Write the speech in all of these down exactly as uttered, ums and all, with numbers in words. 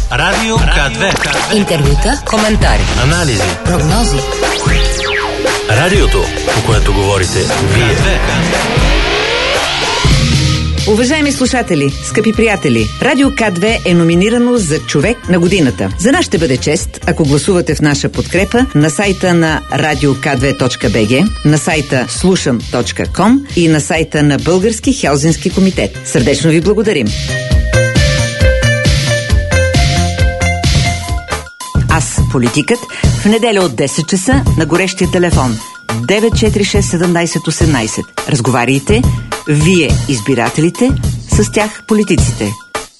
Радио К две. Интервюта, коментари, анализи, прогнози. Радиото, по което говорите вие. Уважаеми слушатели, скъпи приятели, Радио К две е номинирано за човек на годината. За нас ще бъде чест, ако гласувате в наша подкрепа на сайта на радио к две точка б г, на сайта слушам точка ком и на сайта на Български хелзински комитет. Сърдечно ви благодарим! Аз, политикът, в неделя от десет часа на горещия телефон девет четири шест седемнайсет осемнайсет. Разговаряйте, вие, избирателите, с тях, политиците.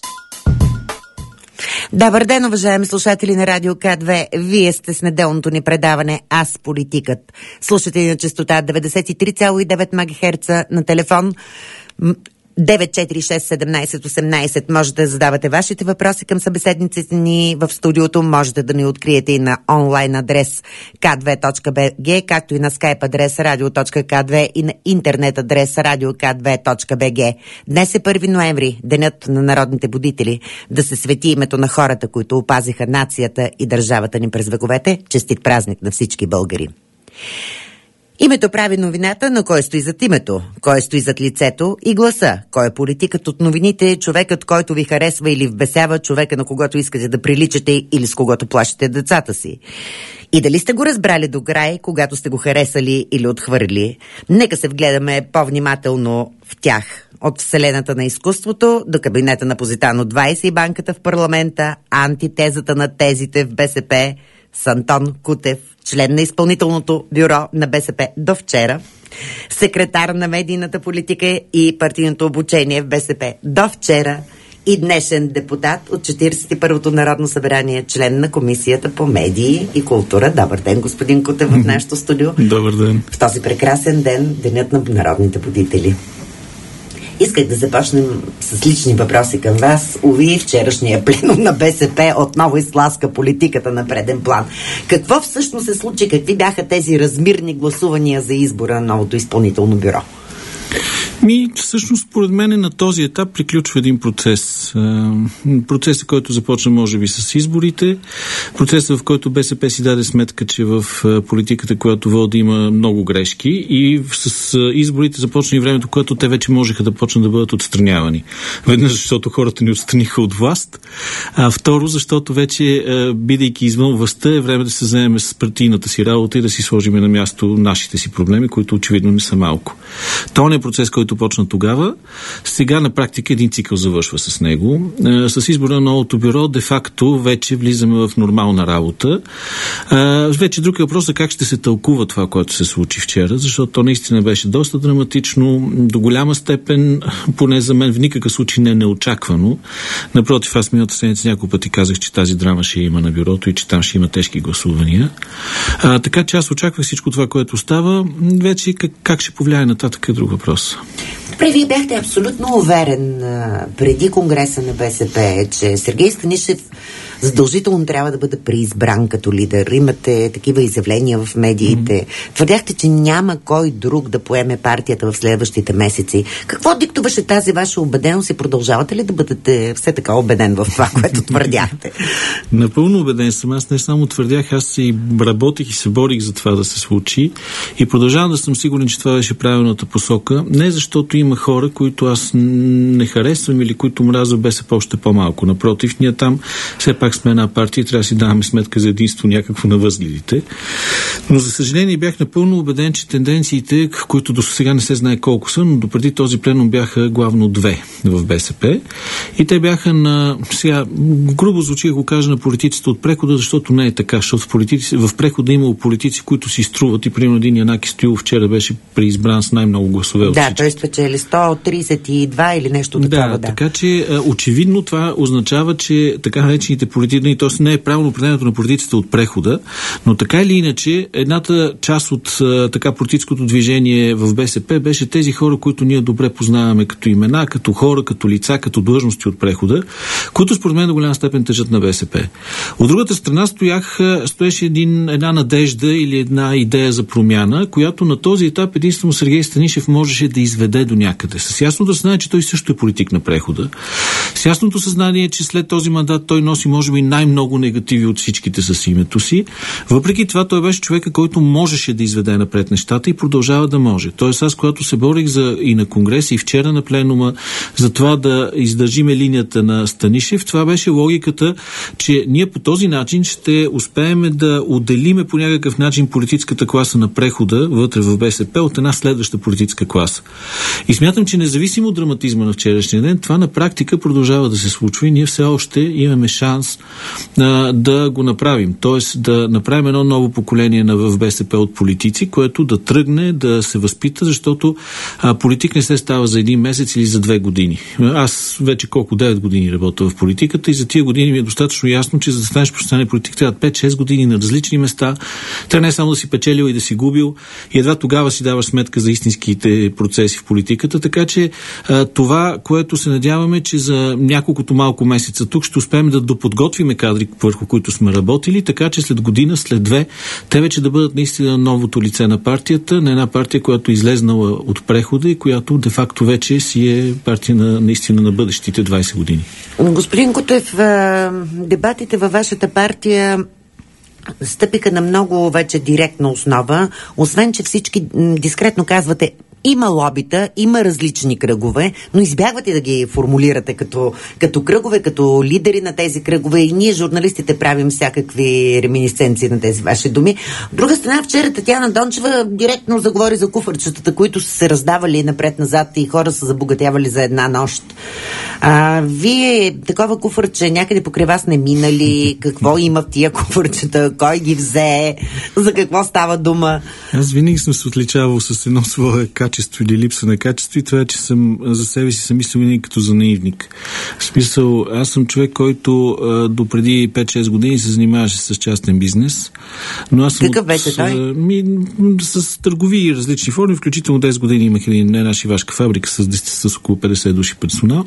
Добър ден, уважаеми слушатели на Радио К две. Вие сте с неделното ни предаване Аз, политикът. Слушате ни на честота деветдесет и три цяло и девет мегахерца на телефон девет четири шест седемнайсет осемнайсет. Можете да задавате вашите въпроси към събеседниците ни в студиото. Можете да ни откриете и на онлайн адрес к две точка б г, както и на скайп адрес радио точка к две и на интернет адрес радио к две точка б г. Днес е първи ноември, денят на народните будители. Да се свети името на хората, които опазиха нацията и държавата ни през вековете. Честит празник на всички българи! Името прави новината, но кой стои зад името? Кой стои зад лицето и гласа? Кой е политикът от новините? Човекът, който ви харесва или вбесява, човека, на когото искате да приличате или с когото плашите децата си? И дали сте го разбрали до край, когато сте го харесали или отхвърли? Нека се вгледаме по-внимателно в тях. От вселената на изкуството до кабинета на Позитано двайсет и банката в парламента, антитезата на тезите в Б С П с Антон Кутев, член на изпълнителното бюро на Б С П до вчера, секретар на медийната политика и партийното обучение в Б С П до вчера и днешен депутат от четиридесет и първото Народно събрание, член на Комисията по медии и култура. Добър ден, господин Кутев, в нашото студио. Добър ден. В този прекрасен ден, денят на народните будители. Исках да започнем с лични въпроси към вас. Уви, вчерашния пленум на Б С П отново изтласка политиката на преден план. Какво всъщност се случи? Какви бяха тези размирни гласувания за избора на новото изпълнително бюро? Ми, всъщност, според мен на този етап приключва един процес. Процесът, който започна, може би, с изборите. Процесът, в който Б С П си даде сметка, че в политиката, която води, има много грешки, и с изборите започна и времето, което те вече можеха да почнат да бъдат отстранявани. Веднъж, защото хората ни отстраниха от власт, а второ, защото вече, бидейки извън властта, е време да се заемем с партийната си работа и да си сложим на място нашите си проблеми, които очевидно не са малко. Това е процес, който почна тогава. Сега на практика един цикъл завършва с него. Е, с избора на новото бюро, де-факто, вече влизаме в нормална работа. Е, вече друг е въпрос е как ще се тълкува това, което се случи вчера, защото то наистина беше доста драматично, до голяма степен, поне за мен в никакъв случай не е неочаквано. Напротив, аз миналата седмица няколко пъти казах, че тази драма ще има на бюрото и че там ще има тежки гласувания. Е, така че аз очаквах всичко това, което става. Вече как, как ще повлияе нататък е друг въпрос. Добре, вие бяхте абсолютно уверен а, преди Конгреса на Б С П, че Сергей Станишев задължително трябва да бъде преизбран като лидер. Имате такива изявления в медиите. Mm-hmm. Твърдяхте, че няма кой друг да поеме партията в следващите месеци. Какво диктуваше тази ваша убеденост и продължавате ли да бъдете все така убеден в това, което твърдяхте? Напълно убеден съм. Аз не само твърдях, аз и работих и се борих за това да се случи и продължавам да съм сигурен, че това беше правилната посока. Не защото има хора, които аз не харесвам или които мразя Б С П още по-малко. Напротив, ние там все пак сме една партия и трябва да си даваме сметка за единство някакво на възгледите. Но за съжаление бях напълно убеден, че тенденциите, които до сега не се знае колко са, но допреди този пленум бяха главно две в Б С П. И те бяха на, сега, грубо звучи, го кажа, на политиците от прехода, защото не е така, защото в, политици, в прехода имало политици, които си струват и примерно един Янаки Стоилов вчера беше преизбран с най-много гласове от да, всички. той спечели сто тридесет и два или нещо такова. Да, да, така че очевидно това означава, че така наречените политици, т.е. не е правилно определението на политиците от прехода, но така или иначе едната част от така политическото движение в Б С П беше тези хора, които ние добре познаваме като имена, като хора, като лица, като длъжности от прехода, които според мен до голяма степен тежат на Б С П. От другата страна стоях, стоеше един, една надежда или една идея за промяна, която на този етап единствено Сергей Станишев можеше да изведе до някъде. С ясното съзнание, че той също е политик на прехода. С ясното съзнание, че след този мандат той носи може може би най-много негативи от всичките с името си. Въпреки това, той беше човека, който можеше да изведе напред нещата и продължава да може. Тоест, аз, когато се борих за, и на конгрес, и вчера на пленума, за това да издържиме линията на Станишев, това беше логиката, че ние по този начин ще успеем да отделиме по някакъв начин политическата класа на прехода вътре в БСП от една следваща политическа класа. И смятам, че независимо от драматизма на вчерашния ден, това на практика продължава да се случва и ние все още имаме шанс а, да го направим. Тоест да направим едно ново поколение на, в БСП от политици, което да тръгне, да се възпита, защото а, политик не се става за един месец или за две години. Аз вече колко девет години работя в политиката и за тия години ми е достатъчно ясно, че за да станеш професионален политик трябва пет-шест години на различни места. Трябва не само да си печелил и да си губил и едва тогава си даваш сметка за истинските процеси в политиката. Така че а, това, което се надяваме, че за няколкото малко месеца тук ще успеем да доподготвиме кадри, върху които сме работили, така че след година, след две, те вече да бъдат наистина новото лице на партията, на една партия, която е излезнала от прехода и която де-факто вече си е партия на, наистина на бъдещите двайсет години. Господин Кутев, дебатите във вашата партия стъпиха на много вече директна основа, освен че всички дискретно казвате: има лобита, има различни кръгове, но избягвате да ги формулирате като, като кръгове, като лидери на тези кръгове и ние, журналистите, правим всякакви реминисценции на тези ваши думи. От друга страна, вчера Татяна Дончева директно заговори за куфърчетата, които са се раздавали напред-назад и хора са забогатявали за една нощ. А, вие такова куфърче някъде покрай вас не минали? Какво има в тия куфърчета? Кой ги взе? За какво става дума? Аз винаги съм се отличавал с едно свое качество или липса на качество и това е, че съм за себе си съм мислил винаги като за наивник. В смисъл, аз съм човек, който а, до преди пет-шест години се занимаваше с частен бизнес. Но аз съм Какъв беше той? Ми, с търговии и различни форми, включително десет години имах една шивашка фабрика с, с около петдесет души персонал.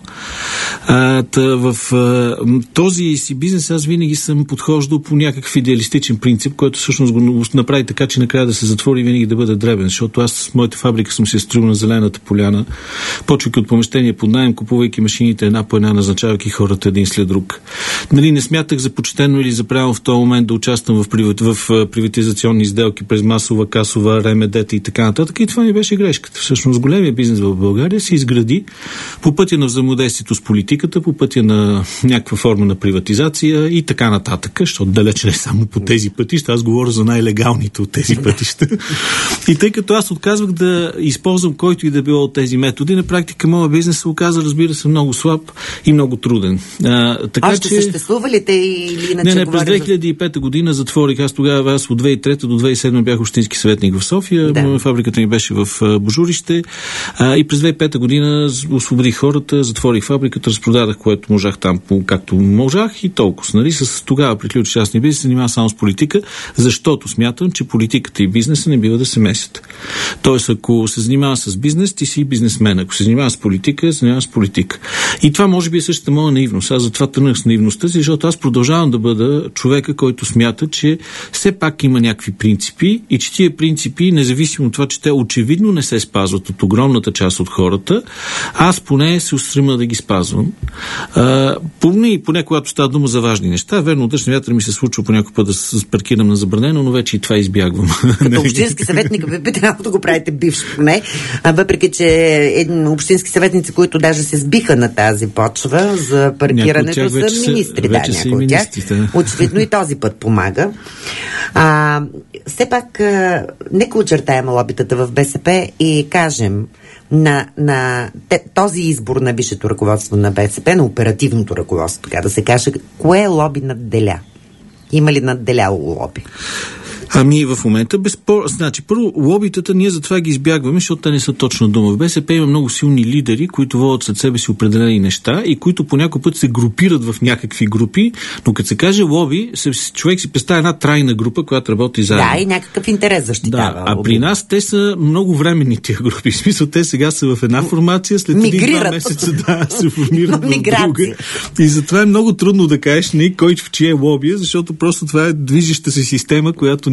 А, та, в а, този си бизнес аз винаги съм подхождал по някакъв идеалистичен принцип, който всъщност го направи така, че накрая да се затвори и винаги да бъде дребен, защото аз с моята фабрика съм се строил на зелената поляна, почвайки от помещение под наем, купувайки машините една по една, назначавайки хората един след друг. Нали, не смятах за почтено или за правилно в този момент да участвам в, приват, в приватизационни сделки през масова, касова, ремедета и така нататък. И това ми беше грешката. Всъщност големия бизнес в България се изгради по пътя на взаимодействието с политиката, по пътя на някаква форма на приватизация и така нататък, защото далеч не само по тези пътища, аз говоря за най-легалните от тези пътища. И тъй като аз отказвах да използвам който и да било от тези методи, на практика моят бизнес се оказа, разбира се, много слаб и много труден. А, така, Още че... съществува ли те или иначе? Не, не, през две хиляди и пета година затворих. Аз тогава, аз от две хиляди и трета до две хиляди и седма бях общински съветник в София. Да. Фабриката ми беше в Божурище. А, и през две хиляди и пета година освободих хората, затворих фабриката, разпродадах, което можах там, както можах и толкова. Нали? С тогава приключи частния бизнес, занимавам само с политика, защото смятам, че политиката и бизнеса не бива да се месят. Тоест, ако се занимава с бизнес, ти си бизнесмен. Ако се занимава с политика, се занимава с политика. И това може би е същата моя наивност. Аз затова тръгнах с наивността си, защото аз продължавам да бъда човека, който смята, че все пак има някакви принципи и че тия принципи, независимо от това, че те очевидно не се спазват от огромната част от хората, аз поне се устрема да ги спазвам. А, поне, поне когато става дума за важни неща, верно, дъжден вятър ми се случва по някой път да се паркирам на забранено, но вече и това избягвам. Като общински съветник би трябвало да го правите бивш поне, а въпреки че един общински съветници, които даже се сбиха на тази почва за паркирането, са министри. Да, някои от тях. Очевидно и този път помага. А, все пак, а, нека очертаем лобитата в БСП и кажем на, на те, този избор на висшето ръководство на БСП, на оперативното ръководство, така да се каже, кое лоби надделя? Има ли надделяло лоби? Ами в момента безспор... Значи, първо, лобитата ние затова ги избягваме, защото те не са точно дума. В БСП има много силни лидери, които водят след себе си определени неща и които по някой път се групират в някакви групи, но като се каже лоби, човек си представя една трайна група, която работи заедно. Да, и някакъв интерес защитава. Да, а при нас те са много временни тия групи. В смисъл, те сега са в една формация, след един-два месеца да, се формират в друга. И затова е много трудно да кажеш не кой в чие лоби, защото просто това е движеща се система, която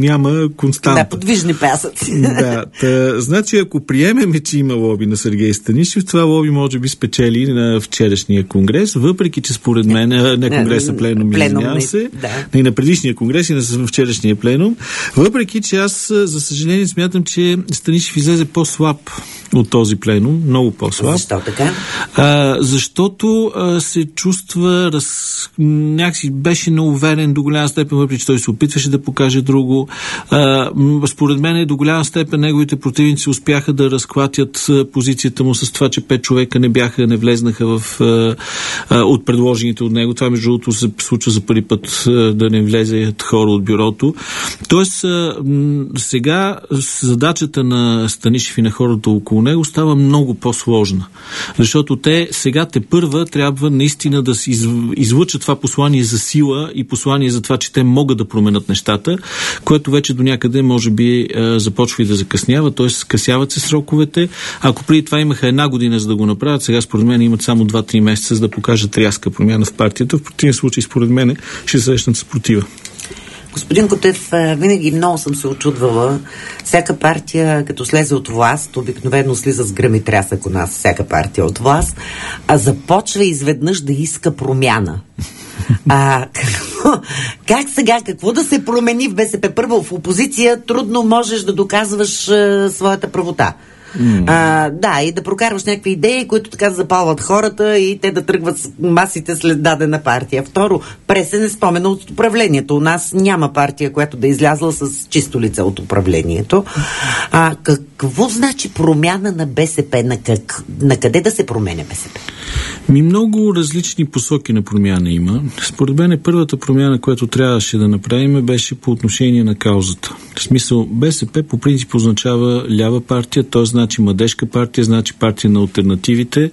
няма константа. Да, подвижни пясъци. Да, та, значи ако приемеме, че има лоби на Сергей Станишев, това лоби може би спечели на вчерашния конгрес, въпреки че според мен, не конгреса, пленум, извинявам се, да. И на предишния конгрес и на вчерашния пленум, въпреки че аз, за съжаление, смятам, че Станишев излезе по-слаб от този пленум, много по-слаб. Защо така? А, защото а, се чувства раз... някакси беше неуверен до голяма степен, въпреки че той се опитваше да покаже друго. А, според мен до голяма степен неговите противници успяха да разклатят позицията му с това, че пет човека не бяха, не влезнаха в а, а, от предложените от него. Това между другото се случва за първи път а, да не влезе хора от бюрото. Тоест а, м- сега задачата на Станишев и на хората около него става много по-сложна. Защото те сега те първа трябва наистина да се излъчат това послание за сила и послание за това, че те могат да променят нещата, което вече до някъде може би започва и да закъснява, т.е. скъсяват се сроковете. Ако преди това имаха една година за да го направят, сега според мен имат само два-три месеца за да покажат рязка промяна в партията. В противен случай, според мен, ще срещнат съпротива. Господин Кутев, винаги много съм се очудвала. Всяка партия, като слезе от власт, обикновено слиза с гръм и трясък у нас, всяка партия от власт, а започва изведнъж да иска промяна. А, какво, как сега, какво да се промени в БСП? Първо, в опозиция трудно можеш да доказваш а, своята правота. Mm. А, да, и да прокарваш някакви идеи, които така запалват хората и те да тръгват с масите след дадена партия. Второ, пресен е спомена от управлението. У нас няма партия, която да е излязла с чисто лице от управлението. А какво значи промяна на БСП? На, как, на къде да се променя БСП? Ми много различни посоки на промяна има. Според мен първата промяна, която трябваше да направим, беше по отношение на каузата. В смисъл, БСП по принцип означава лява партия, т.е. значи младежка партия, значи партия на алтернативите.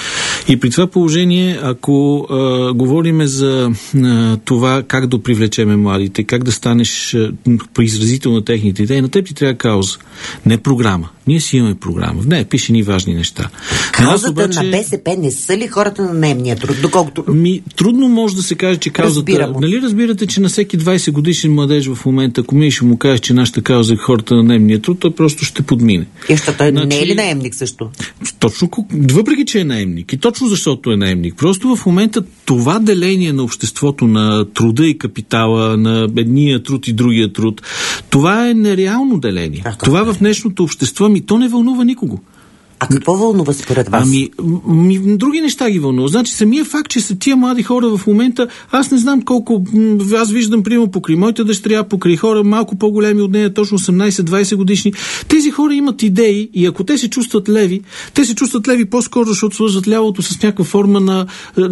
И при това положение, ако а, говорим за а, това как да привлечеме младите, как да станеш произразител на техните идеи, на теб ти трябва кауза, не програма. Ние си имаме програма. В нея пише ни важни неща. Каузата обаче... на БСП не са ли хората на наемния труд? Доколкото... Ми, трудно може да се каже, че каузата... Нали разбирате, че на всеки двайсет годишен младеж в момента, ако ми ще му кажеш, че нашата кауза е хората на наемния труд, той просто ще подмине. И защото той значи... не е ли наемник също? Точно, въпреки че е наемник. И точно защото е наемник. Просто в момента това деление на обществото, на труда и капитала, на едния труд и другия труд, това е нереално деление. А, това в днешното общество, ми то не вълнува никого. А какво вълнува според вас? Ами, ми, други неща ги вълнува. Значи, самия факт, че са тия млади хора в момента, аз не знам колко, аз виждам, примерно, покрай моята дъщеря, покрай хора малко по-големи от нея, точно осемнайсет-двайсет годишни. Тези хора имат идеи и ако те се чувстват леви, те се чувстват леви по-скоро, защото свързват лявото с някаква форма на,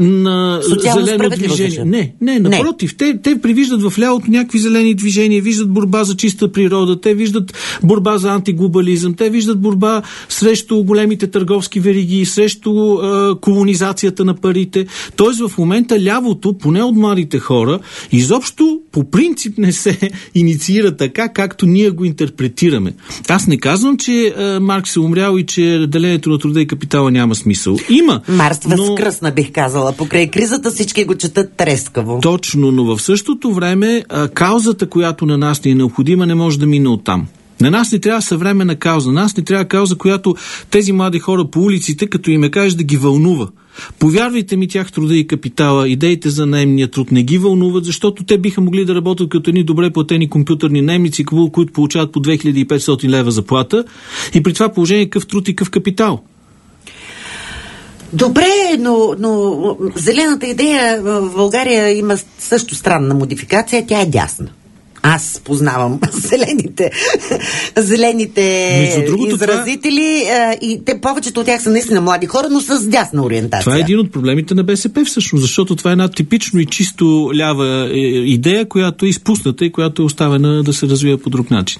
на зелено движение. Не, не, напротив. Не. Те, те привиждат в лявото някакви зелени движения, виждат борба за чиста природа, те виждат борба за антиглобализъм, те виждат борба срещу големите търговски вериги, срещу а, колонизацията на парите. Тоест в момента лявото, поне от младите хора, изобщо по принцип не се инициира така, както ние го интерпретираме. Аз не казвам, че а, Маркс е умрял и че делението на труда и капитала няма смисъл. Има. Марс но... възкръсна, бих казала. Покрай кризата всички го четат трескаво. Точно, но в същото време а, каузата, която на нас ни е необходима, не може да мине оттам. На нас не трябва съвременна кауза. На нас не трябва кауза, която тези млади хора по улиците, като им е кажеш, да ги вълнува. Повярвайте ми, тях труда и капитала, идеите за наемния труд не ги вълнуват, защото те биха могли да работят като едни добре платени компютърни наемници, които получават по две хиляди и петстотин лева заплата и при това положение къв труд и къв капитал. Добре, но, но зелената идея в България има също странна модификация, тя е дясна. Аз познавам зелените, зелените другото, изразители това... и те, повечето от тях са наистина млади хора, но с дясна ориентация. Това е един от проблемите на БСП всъщност, защото това е една типично и чисто лява идея, която е изпусната и която е оставена да се развива по друг начин.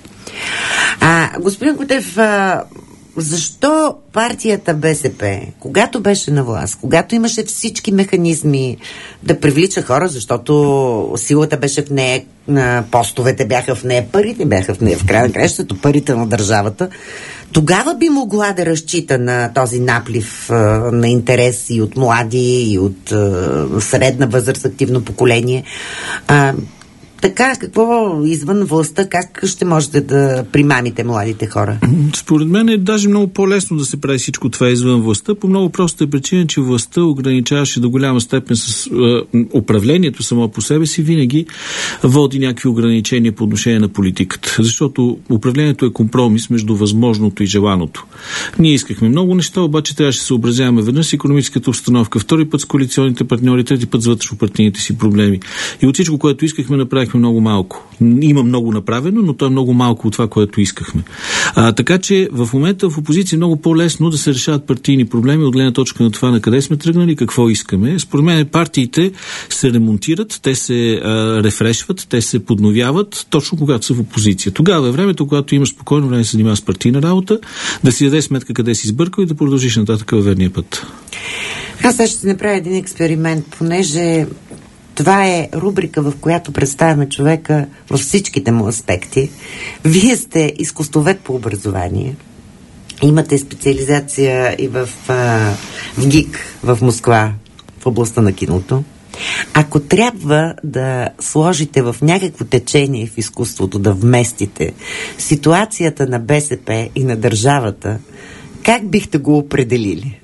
А, господин Кутев, а, защо партията БСП, когато беше на власт, когато имаше всички механизми да привлича хора, защото силата беше в нея, постовете бяха в нея, парите бяха в нея, в края на кращата, парите на държавата, тогава би могла да разчита на този наплив а, на интерес и от млади, и от а, средна възраст, активно поколение. А, така, какво извън властта, как ще можете да примамите младите хора? Според мен е даже много по-лесно да се прави всичко това извън властта, по много простата причина, че властта ограничаваше до голяма степен с е, управлението само по себе си, винаги води някакви ограничения по отношение на политиката. Защото управлението е компромис между възможното и желаното. Ние искахме много неща, обаче трябваше да се съобразяваме веднъж с икономическата обстановка, втори път с коалиционните партньори, трети път с вътрешнопартийните си проблеми. И от всичко, което искахме, направихме много малко. Има много направено, но то е много малко от това, което искахме. А, така че в момента в опозиция е много по-лесно да се решават партийни проблеми от гледна точка на това на къде сме тръгнали, какво искаме. Според мен партиите се ремонтират, те се а, рефрешват, те се подновяват точно когато са в опозиция. Тогава е времето, когато имаш спокойно време да се занимава с партийна работа, да си даде сметка къде си сбъркал и да продължиш нататък във верния път. Аз сега ще направя един експеримент, понеже това е рубрика, в която представяме човека във всичките му аспекти. Вие сте изкуствовед по образование. Имате специализация и в, а, в ГИК в Москва, в областта на киното. Ако трябва да сложите в някакво течение в изкуството, да вместите ситуацията на БСП и на държавата, как бихте го определили?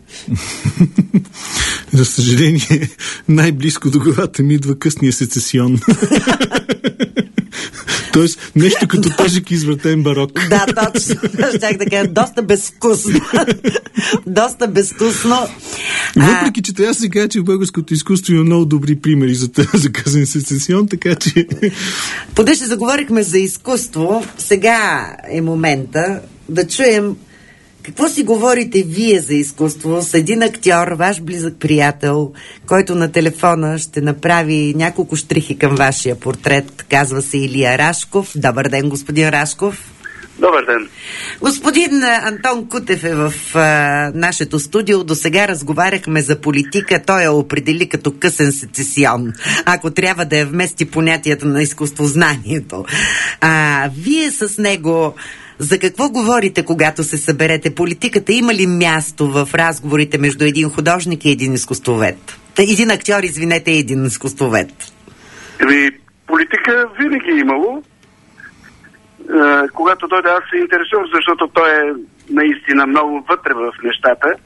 За съжаление, най-близко до главата ми идва късния сецесион. Тоест, нещо като тежък извратен барок. Да, точно. Щях да кажа, доста безвкусно. доста безвкусно. Въпреки, че трябва да се каже, че в българското изкуство има много добри примери за, за късен сецесион, така че... Понеже заговорихме за изкуство, сега е момента да чуем какво си говорите вие за изкуство с един актьор, ваш близък приятел, който на телефона ще направи няколко щрихи към вашия портрет. Казва се Илия Рашков. Добър ден, господин Рашков. Добър ден. Господин Антон Кутев е в а, нашето студио. До сега разговаряхме за политика. Той я определи като късен сецесион, ако трябва да я вмести понятията на изкуствознанието. А, вие с него... За какво говорите, когато се съберете? Политиката има ли място в разговорите между един художник и един изкуствовед? Един актьор, извинете, и един изкуствовед. Еми, политика винаги е имало. Е, когато дойде, аз се интересувам, защото той е наистина много вътре в нещата. Е,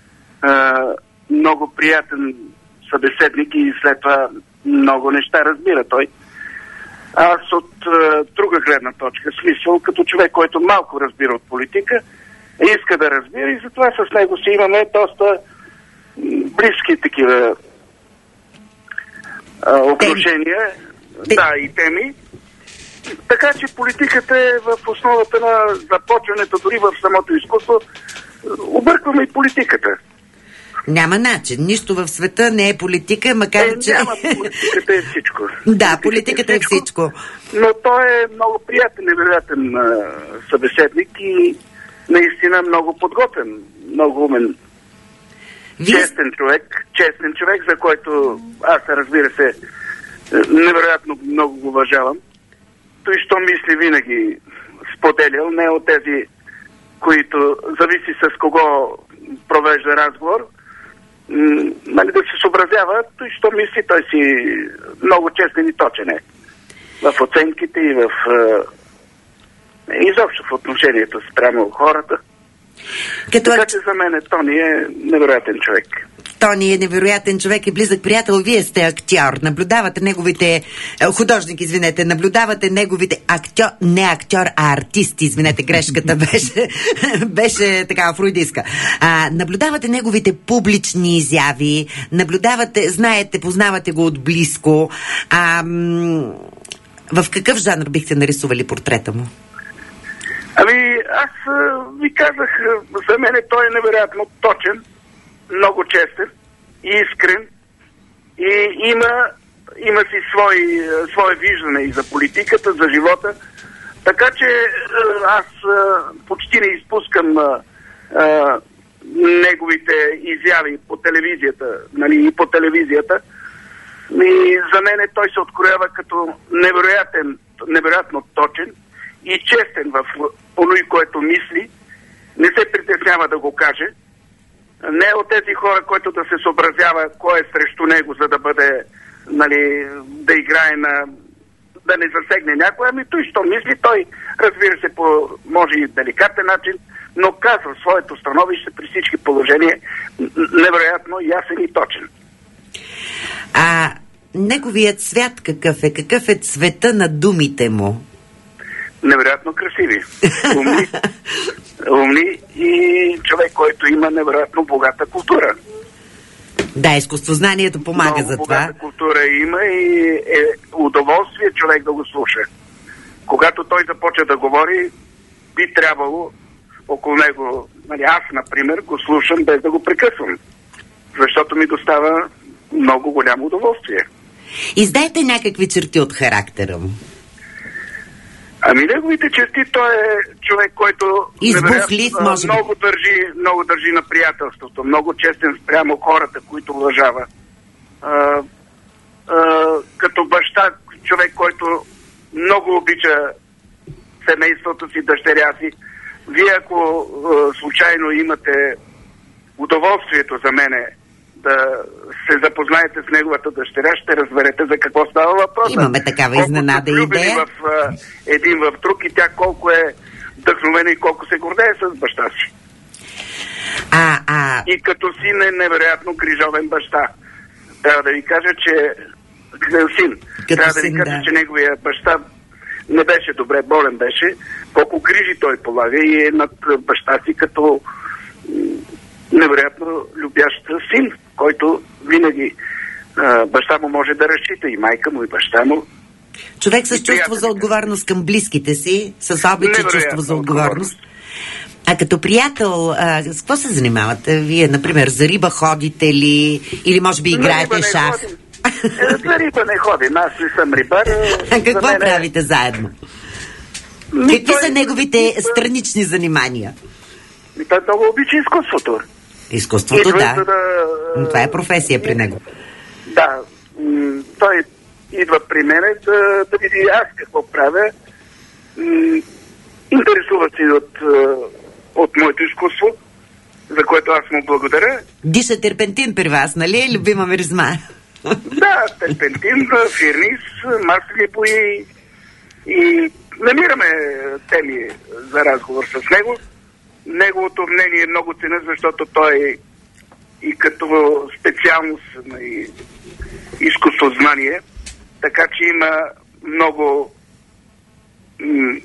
много приятен събеседник и след това много неща разбира той. Аз от е, друга гледна точка, смисъл, като човек, който малко разбира от политика, иска да разбира и затова с него си имаме доста близки такива е, отношения, теми. Да, и теми. Така че политиката е в основата на започването, дори в самото изкуство. Объркваме и политиката. Няма начин. Нищо в света не е политика, макар е, че... Няма, политиката е всичко. Да, политиката е всичко. е всичко. Но той е много приятен, невероятен а, събеседник и наистина много подготвен, много умен. Вие... Честен човек, честен човек, за който аз, разбира се, невероятно много го уважавам. Той, що мисли, винаги споделял, не от тези, които зависи с кого провежда разговор, нали, да се съобразява, той, що мисли, той си много честен и точен е в оценките и в изобщо в отношението спрямо хората. Като... Така че за мен Тони е невероятен човек. Тони е невероятен човек и близък приятел. Вие сте актьор. Наблюдавате неговите... Художник, извинете. Наблюдавате неговите актьор... Не актьор, а артист. Извинете, грешката беше, беше така фройдистка. А, наблюдавате неговите публични изяви. Наблюдавате, знаете, познавате го отблизко. А, м- в какъв жанр бихте нарисували портрета му? Ами, аз ви казах, за мен той е невероятно точен, много честен и искрен и има, има си свой, свое виждане и за политиката, за живота. Така че аз почти не изпускам а, а, неговите изяви по телевизията, нали, и по телевизията. И за мен той се откроява като невероятен, невероятно точен и честен в оной, което мисли. Не се притеснява да го каже. Не от тези хора, които да се съобразява кой е срещу него, за да бъде, нали, да играе на да не засегне някой, ами той, що мисли, той разбира се по, може и деликатен начин, но казва своето становище при всички положения невероятно ясен и точен. А неговият свят какъв е? Какъв е цвета на думите му? Невероятно красиви. Умни, умни и човек, който има невероятно богата култура. Да, изкуствознанието помага много за това. Много богата култура има и е удоволствие човек да го слуша. Когато той започне да говори, би трябвало около него, нали, аз, например, го слушам без да го прекъсвам. Защото ми достава много голямо удоволствие. Издайте някакви черти от характера му. Ами неговите черти, той е човек, който избухлив, може би. Много държи, много държи на приятелството, много честен спрямо хората, които уважава. А, а, като баща, човек, който много обича семейството си, дъщеря си. Вие, ако а, случайно имате удоволствието за мене да се запознаете с неговата дъщеря, ще разберете за какво става въпрос. Имаме такава изненада и идея. В, а, един в друг и тя колко е вдъхновена и колко се гордее с баща си. А, а... И като син е невероятно грижовен баща. Трябва да ви кажа, че син. Като Трябва да син, ви кажа, да. че неговия баща не беше добре, болен беше. Колко грижи той полага и е над баща си като невероятно любящ син, който винаги а, баща му може да разчита, и майка му, и баща му. Човек с чувство за отговорност към близките си, с обич и чувство за отговорност. А като приятел, а, с какво се занимавате? Вие, например, за риба ходите ли? Или може би играете шах? Е, за риба не ходим, аз не съм рибар. А какво мен... правите заедно? Ми, Какви той... са неговите странични занимания? Ми, той много обича изкуството. Изкуството, Идва, да. За да. Това е професия при него. Да. М- той идва при мене да, да види аз какво правя. М- интересува се от, от моето изкуство, за което аз му благодаря. Диша терпентин при вас, нали? Любима миризма. Да, терпентин, фирнис, маслени бои и намираме теми за разговор с него. Неговото мнение е много ценен, защото той и като специалност и изкуствознание, така че има много м-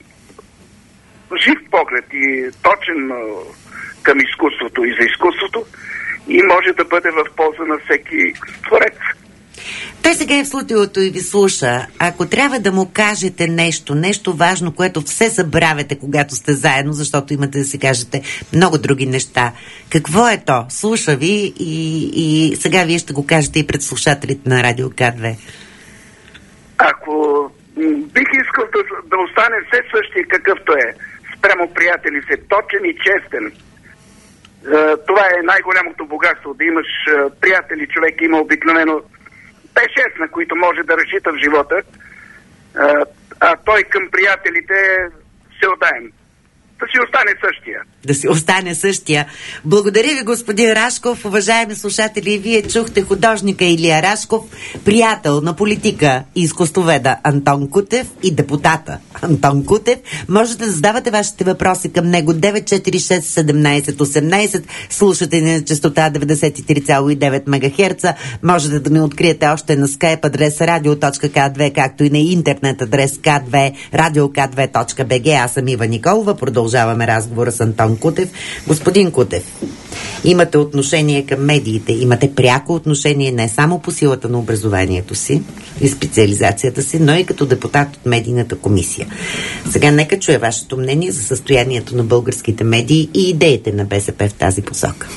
жив поглед и точен към изкуството и за изкуството и може да бъде в полза на всеки творец. Той сега е в студиото и ви слуша. Ако трябва да му кажете нещо, нещо важно, което все забравяте, когато сте заедно, защото имате да си кажете много други неща, какво е то? Слуша ви и, и сега вие ще го кажете и пред слушателите на Радио К две. Ако бих искал да, да остане все същия какъвто е, спрямо приятели се, точен и честен. Това е най-голямото богатство, да имаш приятели, човек има обикновено пет-шест, на които може да разчита в живота, а, а той към приятелите се отдаем. Да си остане същия. Да си остане същия. Благодаря ви, господин Рашков. Уважаеми слушатели, вие чухте художника Илия Рашков, приятел на политика и изкуствоведа Антон Кутев и депутата Антон Кутев. Можете да задавате вашите въпроси към него девет четири шест едно седем едно осем. Слушате ни на честота деветдесет и три цяло и девет мегахерца. Можете да ни откриете още на скайп адрес радио точка ка две, както и на интернет адрес ка две, радио ка две точка би джи. Аз съм Ива Николова. Продължаваме разговора с Антон Кутев. Господин Кутев, имате отношение към медиите, имате пряко отношение не само по силата на образованието си и специализацията си, но и като депутат от медийната комисия. Сега нека чуя вашето мнение за състоянието на българските медии и идеите на БСП в тази посока.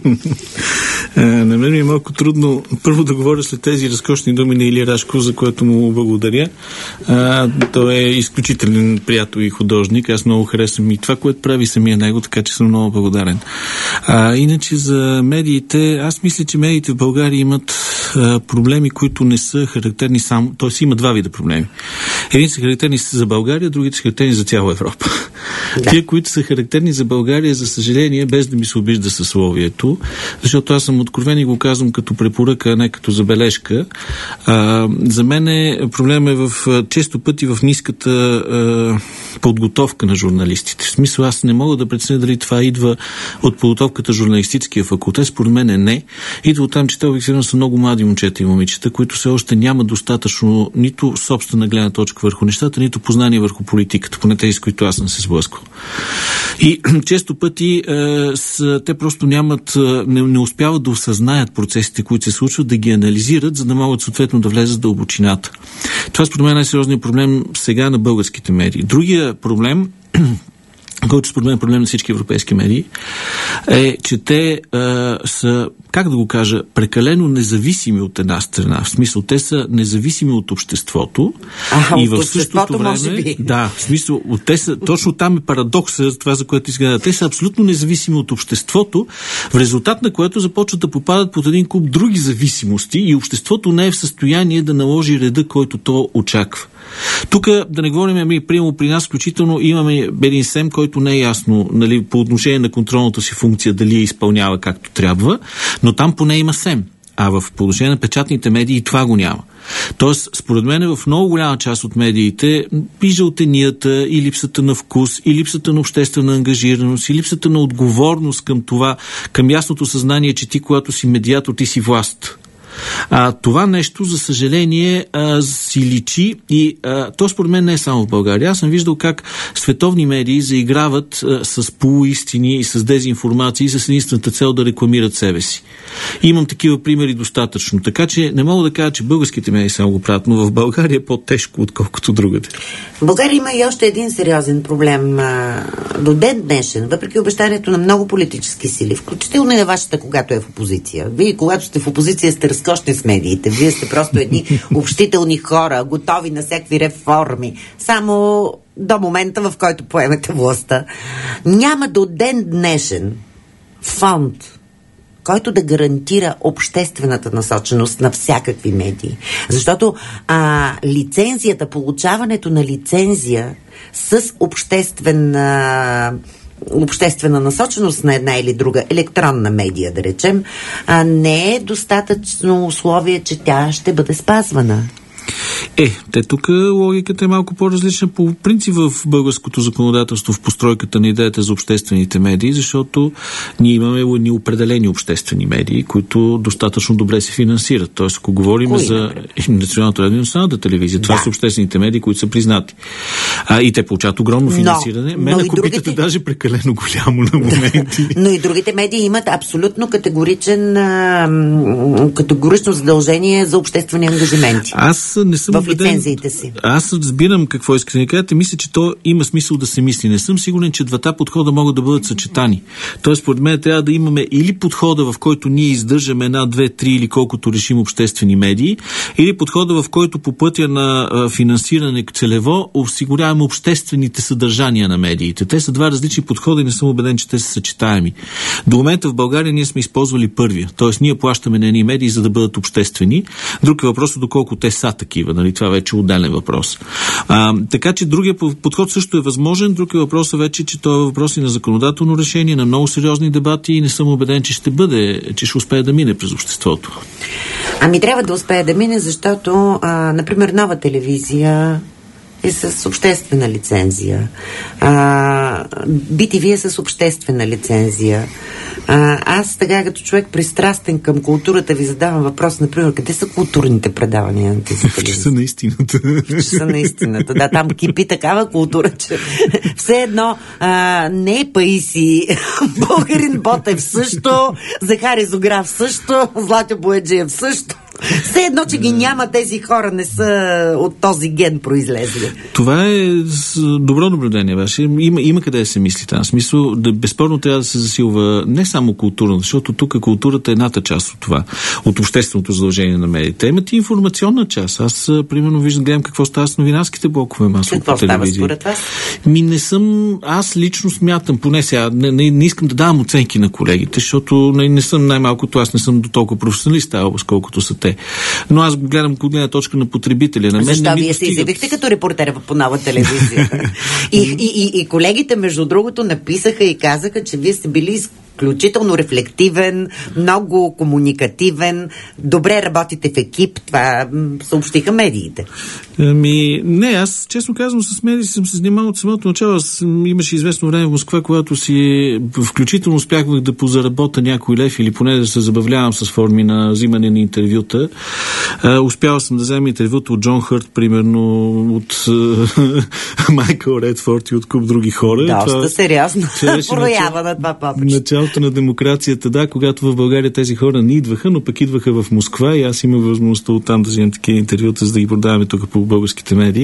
На мен ми е малко трудно първо да говоря след тези разкошни думи на Илия Рашков, за което му благодаря. А, той е изключителен приятел и художник. Аз много харесвам и това, което прави самия него, така че съм много благодарен. А, иначе за медиите, аз мисля, че медиите в България имат а, проблеми, които не са характерни само... Тоест има два вида проблеми. Един са характерни за България, другите са характерни за цяла Европа. Да. Тия, които са характерни за България, за съжаление, без да ми се обижда съсловието, защото аз съм откровен и го казвам като препоръка, а не като забележка. А, за мен е, проблем е в, често пъти в ниската а, подготовка на журналистите. В смисъл, аз не мога да преценя дали това идва от подготовката журналистическия факултет. Според мен е не. Идва от там, че те обикновено са много млади момчета и момичета, които все още няма достатъчно нито собствена гледна точка върху нещата, нито познание върху политиката, поне тези, с които аз съм се сблъсквал. И често пъти е, с, те просто нямат, не, не успяват да осъзнаят процесите, които се случват, да ги анализират, за да могат съответно да влезат в дълбочината. Това според мен е най-сериозният проблем сега на българските медии. Другия проблем, който според мен е проблем на всички европейски медии, е, че те а, са, как да го кажа, прекалено независими от една страна. В смисъл, те са независими от обществото. А, и от в същото време, може би. Да, в смисъл, те са, точно там е парадокса, това, за което изгледа. Те са абсолютно независими от обществото, в резултат на което започват да попадат под един куп други зависимости и обществото не е в състояние да наложи реда, който то очаква. Тук, да не говорим, ами, примерно при нас включително имаме един СЕМ, който не е ясно, нали, по отношение на контролната си функция дали я изпълнява както трябва, но там поне има СЕМ. А в положение на печатните медии и това го няма. Тоест, според мен в много голяма част от медиите и жълтенията, и липсата на вкус, и липсата на обществена ангажираност, и липсата на отговорност към това, към ясното съзнание, че ти, когато си медиатор, ти си власт. А, това нещо, за съжаление, а, си личи и а, то според мен не е само в България. Аз съм виждал как световни медии заиграват а, с полуистини и с дезинформации с единствената цел да рекламират себе си. И имам такива примери достатъчно. Така че не мога да кажа, че българските медии само го правят, но в България е по-тежко, отколкото другата. В България има и още един сериозен проблем. До ден днешен, въпреки обещанието на много политически сили, включително и на вашата, когато е в опозиция. Вие, когато сте в опозиция, сте разкошни с медиите. Вие сте просто едни общителни хора, готови на всякакви реформи. Само до момента, в който поемете властта. Няма до ден днешен фонд, който да гарантира обществената насоченост на всякакви медии. Защото а, лицензията, получаването на лицензия с обществена обществена насоченост на една или друга електронна медия, да речем, а не е достатъчно условие, че тя ще бъде спазвана. Е, те тук логиката е малко по-различна по принцип в българското законодателство в постройката на идеята за обществените медии, защото ние имаме ни определени обществени медии, които достатъчно добре се финансират. Тоест, ако говорим Кои, за Националното радио и Националната телевизия, това да. са обществените медии, които са признати. А, и те получават огромно финансиране. Но, Мен, но ако другите... питате, даже прекалено голямо на моменти. Да, но и другите медии имат абсолютно категоричен а, категорично задължение за обществени ангажименти. Аз не съм в лицензиите си. Аз разбирам какво искате да кажете. Мисля, че то има смисъл да се мисли. Не съм сигурен, че двата подхода могат да бъдат съчетани. Тоест, според мен трябва да имаме или подхода, в който ние издържаме една, две, три или колкото решим обществени медии, или подхода, в който по пътя на а, финансиране целево осигуряваме обществените съдържания на медиите. Те са два различни подхода и не съм убеден, че те са съчетаеми. До момента в България ние сме използвали първия. Тоест, ние плащаме на едни медии, за да бъдат обществени. Друг е въпрос, доколко те са такива. Нали? Това вече е отделен въпрос. А, така че другия подход също е възможен. Друг е въпросът вече, че това е въпрос и на законодателно решение, на много сериозни дебати и не съм убеден, че ще бъде, че ще успее да мине през обществото. Ами трябва да успее да мине, защото, а, например, Нова телевизия е с обществена лицензия. А, би ти ви е с обществена лицензия. А, аз така като човек пристрастен към културата ви задавам въпрос, например, къде са културните предавания на тези телевизии? В часа на истината. В часа на истината, да, там кипи такава култура, че все едно а, не е Паиси, Българин Ботев също, Захари Зограф също, Златя Бояджиев също. Все едно, че ги няма, тези хора не са от този ген произлезли. Това е добро наблюдение беше. Има, има къде да се мисли там. В смисъл, да, безспорно трябва да се засилва не само културно, защото тук културата е едната част от това, от общественото задължение на медиите. Имат и информационна част. Аз, примерно, виждам, гледам какво става с новинарските блокове масово по телевизия. Какво става според вас? Ми не съм, аз лично смятам, поне сега, не, не, не искам да давам оценки на колегите, защото не, не съм най-малкото, аз не съм до толкова професионалист, колкото са те. те. Но аз го гледам от гледна точка на потребителя. На мен Защо не вие се изявихте като репортер по Нова телевизия? и, и, и, и колегите, между другото, написаха и казаха, че вие сте били изключително рефлективен, много комуникативен, добре работите в екип. Това съобщиха медиите. Ами, не, аз честно казвам с медии съм се занимавал от самото начало. Аз имаше известно време в Москва, когато си включително успяхвах да позаработа някой лев или поне да се забавлявам с форми на взимане на интервюта. А, успял съм да взема интервюта от Джон Хърт, примерно, от Майкъл Редфорд и от куп други хора. Доста това, сериозно проява на това поприще. Началото на демокрацията, да, когато в България тези хора не идваха, но пък идваха в Москва и аз имах възможността оттам да вземам такива интервюта, за да ги продаваме тук по българските медии.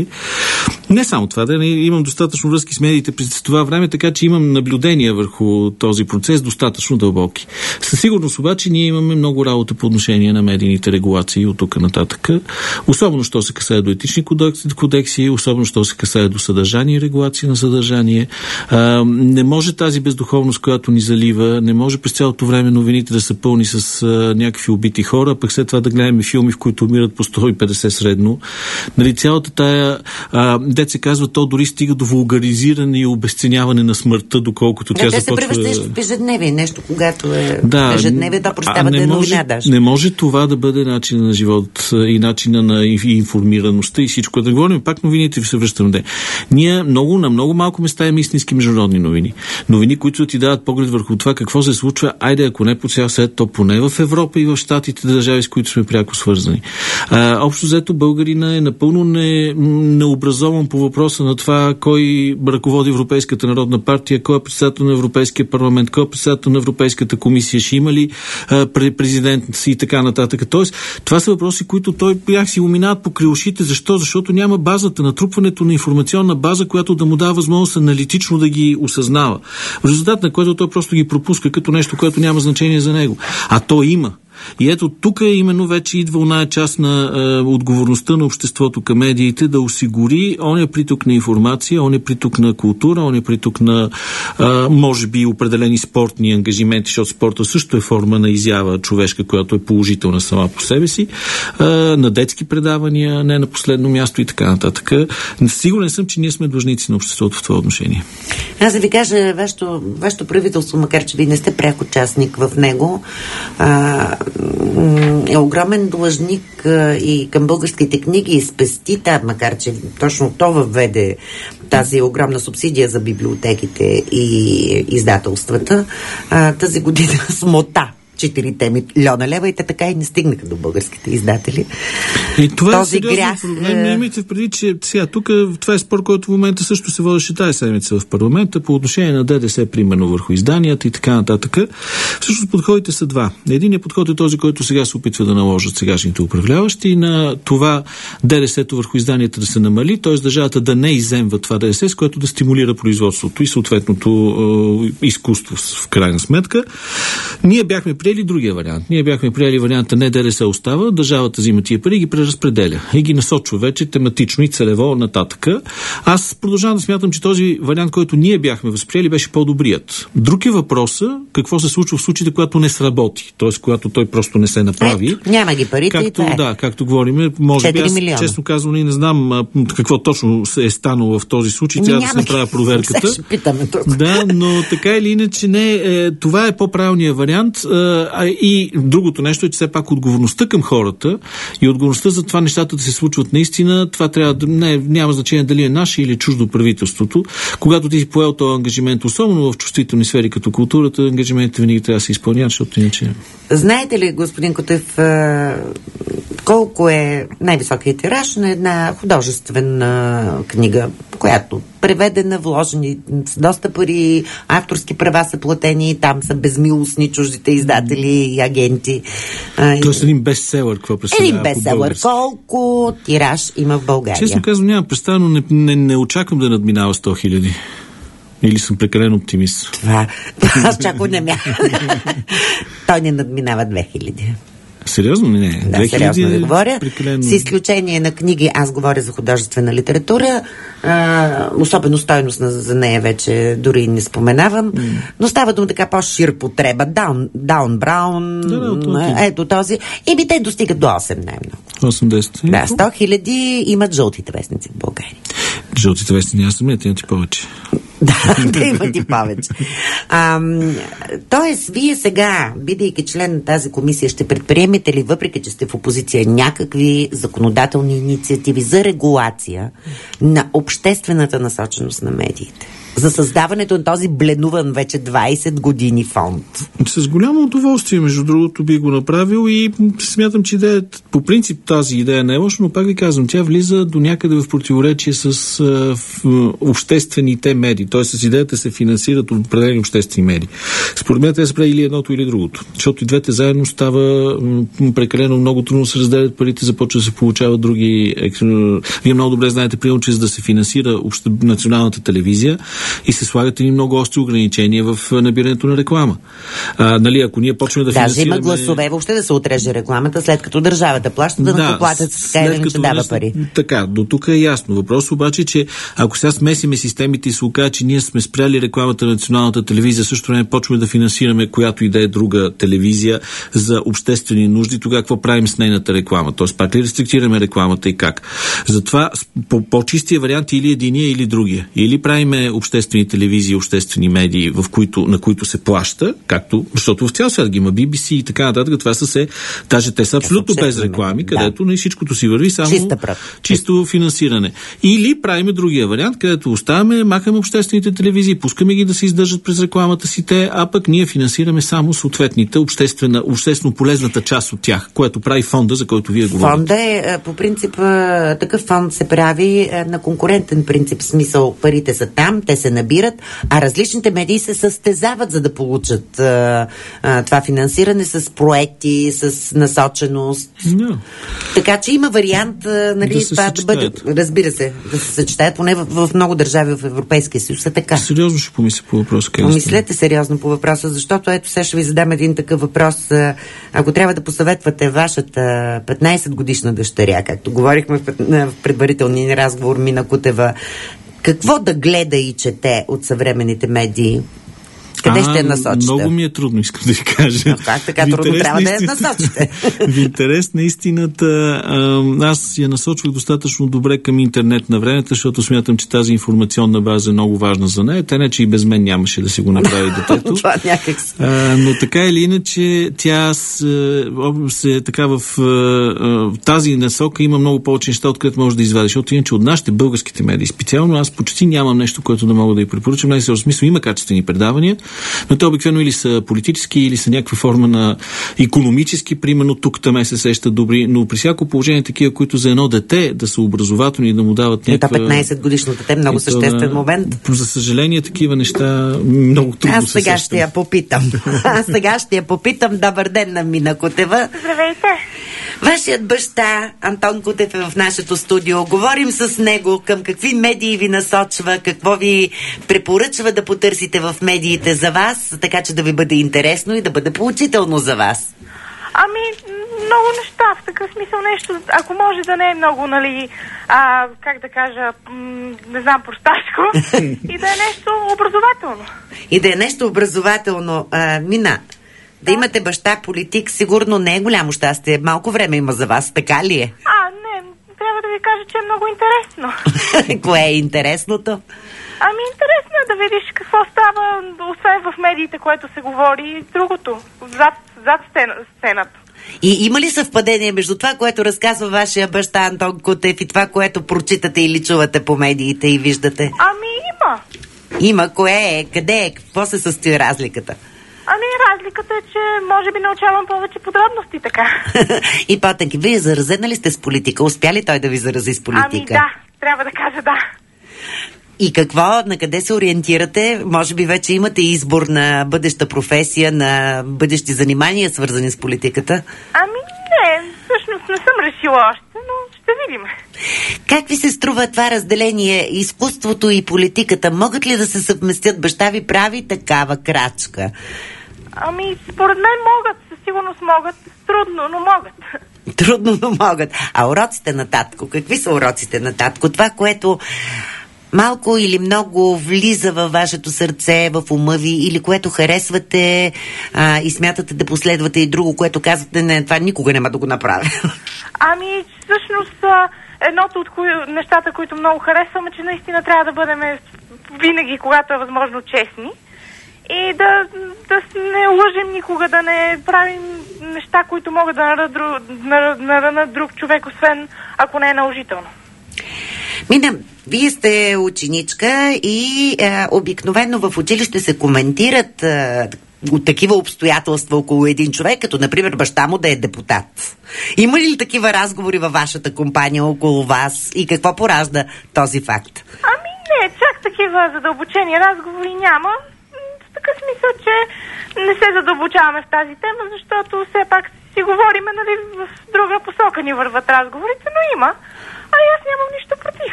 Не само това, да, имам достатъчно връзки с медиите през това време, така че имам наблюдения върху този процес, достатъчно дълбоки. Със сигурност обаче ние имаме много работа по отношение на медийните регулации от тук нататък. Особено, що се касае до етични кодекси, кодекси особено, що се касае до съдържание и регулация на съдържание. А, не може тази бездуховност, която ни залива, не може през цялото време новините да са пълни с а, някакви убити хора, пък след това да гледаме филми, в които умират по сто и петдесет средно. Нали, цялата тая, а, дет се казва, то дори стига до вулгаризиране и обесценяване на смъртта, доколкото да, тя те започва... се превръщаш в ежедневие, нещо, когато е да, ежедневие, да простава да е новина даже. Не може това да бъде начина на живот и начина на информираността и всичко. Да говорим, пак новините ви се връщаме. Да. Ние много, на много малко места имаме истински международни новини. Новини, които ти дават поглед върху това какво се случва, айде, ако не по цял свет, то поне в Европа и в щатите, държави, с които сме пряко свързани. А, общо взето българина е напълно не, необразован по въпроса на това кой ръководи Европейската народна партия, кой е председател на Европейския парламент, кой е председател на Европейската комисия, ще има ли а, президент си и така нататък. Тоест, това са въпроси, които той бях си уминават по крилшите. Защо? Защото няма базата, натрупването на информационна база, която да му дава възможност аналитично да ги осъзнава. В резултат на което той просто ги пропуска като нещо, което няма значение за него. А то има. И ето тук именно вече идва оная част на е, отговорността на обществото към медиите да осигури оня приток на информация, оня приток на култура, оня приток на е, може би определени спортни ангажименти, защото спорта също е форма на изява човешка, която е положителна сама по себе си, е, на детски предавания, не на последно място и така нататък. Сигурен съм, че ние сме длъжници на обществото в това отношение. Аз да ви кажа, вашето, вашето правителство, макар че ви не сте пряк участник в него, а, е огромен длъжник а, и към българските книги и спести там, макар че точно то въведе тази огромна субсидия за библиотеките и издателствата. А, тази година смота четирите милиона лева и те така и не стигнаха до българските издатели. И това този е грях... проблем. Не имайте в преди, че сега тук това е спор, който в момента също се водеше тази седмица в парламента по отношение на ДДС, примерно върху изданията и така нататък. Всъщност подходите са два. Единият подход е този, който сега се опитва да наложат сегашните управляващи на това ДДС-то върху изданията да се намали, т.е. държавата да не изземва това ДДС, с което да стимулира производството и съответното е, изкуство в крайна сметка. Ние бяхме приели другия вариант. Ние бяхме приели варианта не ДДС остава, държавата взима тия пари и ги преразпределя. И ги насочва вече тематично и целево нататък. Аз продължавам да смятам, че този вариант, който ние бяхме възприели, беше по-добрият. Друг е въпросът какво се случва в случаите, когато не сработи. Т.е. когато той просто не се направи. Ето, няма ги парите както, и това е. Да, както говорим, може би аз, милиона. Честно казвам, не знам а, какво точно е станало в този случай. Трябва да се направя проверката. Да, но така или иначе не, е, това е по-правилният вариант. А, и другото нещо е, че все пак отговорността към хората и отговорността за това нещата да се случват наистина, това трябва да не, няма значение дали е наше или чуждо правителството. Когато ти си поел този ангажимент, особено в чувствителни сфери като културата, ангажиментите винаги трябва да се изпълняват, защото иначе... Знаете ли, господин Кутев, колко е най-високият тираж на една художествена книга, която преведена, вложени с доста пари, авторски права са платени, там са безмилостни чуждите издатели и агенти. Тоест един бестселър, какво представлява? Един бестселър. Колко тираж има в България? Честно казвам, нямам представа, но не, не, не очаквам да надминава сто хиляди. Или съм прекален оптимист? Това, аз чако не мя. Той не надминава две хиляди. Сериозно? Не, не. Да, сериозно ви говоря. Прекалено... С изключение на книги, аз говоря за художествена литература, а, особено стойностна за нея вече дори не споменавам, mm. но става дума така по-шир потреба. Даун, Даун Браун, да, да, това, ето този. И би те достигат до осем най-много. осем-десет. Да, сто хиляди имат жълтите вестници в България. Жълтите вестници няма съм, ти повече. Да, да имат и повече. А, тоест, вие сега, бидейки член на тази комисия, ще предприемете ли, въпреки че сте в опозиция, някакви законодателни инициативи за регулация на обществената насоченост на медиите? За създаването на този бленуван вече двайсет години фонд. С голямо удоволствие, между другото, би го направил и смятам, че идеята, по принцип тази идея не е лоша, но пак ви казвам, тя влиза до някъде в противоречие с а, в, обществените медии, т.е. с идеята се финансират от определени обществени медии. Според мен те се прави или едното, или другото. Защото и двете заедно става м, прекалено много трудно се разделят парите, започва да се получават други. Вие много добре знаете, примерно, че за да се финансира обще, националната телевизия, и се слагат и много остри ограничения в набирането на реклама. А, нали, ако ние почваме да Даже финансираме... има гласове въобще да се отреже рекламата, след като държавата плаща, да, да накоплатят така или иначе дава пари. Така, до тук е ясно. Въпрос обаче, че ако сега смесиме системите и се окаже, че ние сме спряли рекламата на националната телевизия, също време почваме да финансираме която и да е друга телевизия за обществени нужди, тогава какво правим с нейната реклама? Тоест пак ли рестриктираме рекламата и как? Затова по- по-чистия вариант или единия, или другия. Или правиме обществени телевизии, обществени медии, в които, на които се плаща, както, защото в цял свят ги има Би Би Си и така нататък, това са се, даже те са абсолютно без реклами, да. Където не всичкото си върви само чисто финансиране. Или правиме другия вариант, където оставаме, махаме обществените телевизии, пускаме ги да се издържат през рекламата си те, а пък ние финансираме само съответните обществена, обществено полезната част от тях, което прави фонда, за който вие говорите. Фонда е, по принцип, такъв фонд се прави на конкурентен принцип, смисъл парите са там, те се набират, а различните медии се състезават, за да получат а, а, това финансиране с проекти, с насоченост. No. Така че има вариант, а, нали, да това да бъде, разбира се, да се съчетаят, поне в, в много държави в Европейския съюз е така. Сериозно ще помисля по въпроса. Помислете сериозно по въпроса, защото ето сега ще ви задам един такъв въпрос. Ако трябва да посъветвате вашата петнайсет годишна дъщеря, както говорихме в, в предварителния разговор, Мина Кутева, какво да гледа и чете от съвременните медии? Къде а, ще я насочите? Много ми е трудно, искам да ви кажа. Но как така трудно трябва да я насочите? В интерес на истината, аз я насочвах достатъчно добре към интернет на времето, защото смятам, че тази информационна база е много важна за нея. Те не, че и без мен нямаше да си го направи детето. Това някак си. Но така или иначе, тя се, се така в, в тази насока има много повече неща, откъдето може да извадиш. Защото иначе от нашите българските медии, специално аз почти нямам нещо, което да мога да й препоръчам. Най- в смисъл има качествени предавания, но те обикновено или са политически, или са някаква форма на икономически, примерно тук там се сещат добри, но при всяко положение такива, които за едно дете да са образователни и да му дават някаква... Ето петнайсет годишно дете, много съществен момент. За съжаление, такива неща много трудно Аз се сега сещам. ще я попитам. Аз сега ще я попитам. Добър ден на Мина Кутева. Здравейте. Вашият баща Антон Кутев е в нашето студио. Говорим с него към какви медии ви насочва, какво ви препоръчва да потърсите в медиите за вас, така че да ви бъде интересно и да бъде поучително за вас. Ами, много неща, в такъв смисъл нещо, ако може да не е много, нали, а, как да кажа, м- не знам, просташко, и да е нещо образователно. И да е нещо образователно. А, Мина, да имате баща политик, сигурно не е голямо щастие. Малко време има за вас, така ли е? А, не, трябва да ви кажа, че е много интересно. Кое е интересното? Ами, интересно е да видиш какво става, освен в медиите, което се говори, и другото, зад, зад стена, сцената. И има ли съвпадение между това, което разказва вашия баща Антон Кутев и това, което прочитате или чувате по медиите и виждате? Ами, има. Има, кое е? Къде е? Какво се състои разликата? Ами, разликата е, че може би научавам повече подробности, така. И по-таки, вие заразена ли сте с политика? Успя ли той да ви зарази с политика? Ами да, трябва да кажа да. И какво, на къде се ориентирате? Може би вече имате избор на бъдеща професия, на бъдещи занимания, свързани с политиката? Ами не, всъщност не съм решила още, но ще видим. Как ви се струва това разделение? Изкуството и политиката могат ли да се съвместят? Баща ви прави такава крачка? Ами, според мен могат със сигурност могат. Трудно, но могат. Трудно, но могат. А уроците на татко? Какви са уроците на татко? Това, което малко или много влиза във вашето сърце, в ума ви, или което харесвате а, и смятате да последвате, и друго, което казвате, не, това никога няма да го направя. Ами, всъщност, едното от кои, нещата, които много харесвам, е, че наистина трябва да бъдем винаги, когато е възможно, честни. И да, да не лъжем никога, да не правим неща, които могат да наранат друг човек, освен ако не е наложително. Мина, вие сте ученичка и а, обикновено в училище се коментират а, от такива обстоятелства около един човек, като например баща му да е депутат. Има ли такива разговори във вашата компания около вас и какво поражда този факт? Ами не, чак такива задълбочени разговори няма. В такъв смисъл, че не се задълбочаваме в тази тема, защото все пак си говориме, нали, в друга посока ни върват разговорите, но има. А аз нямам нищо против.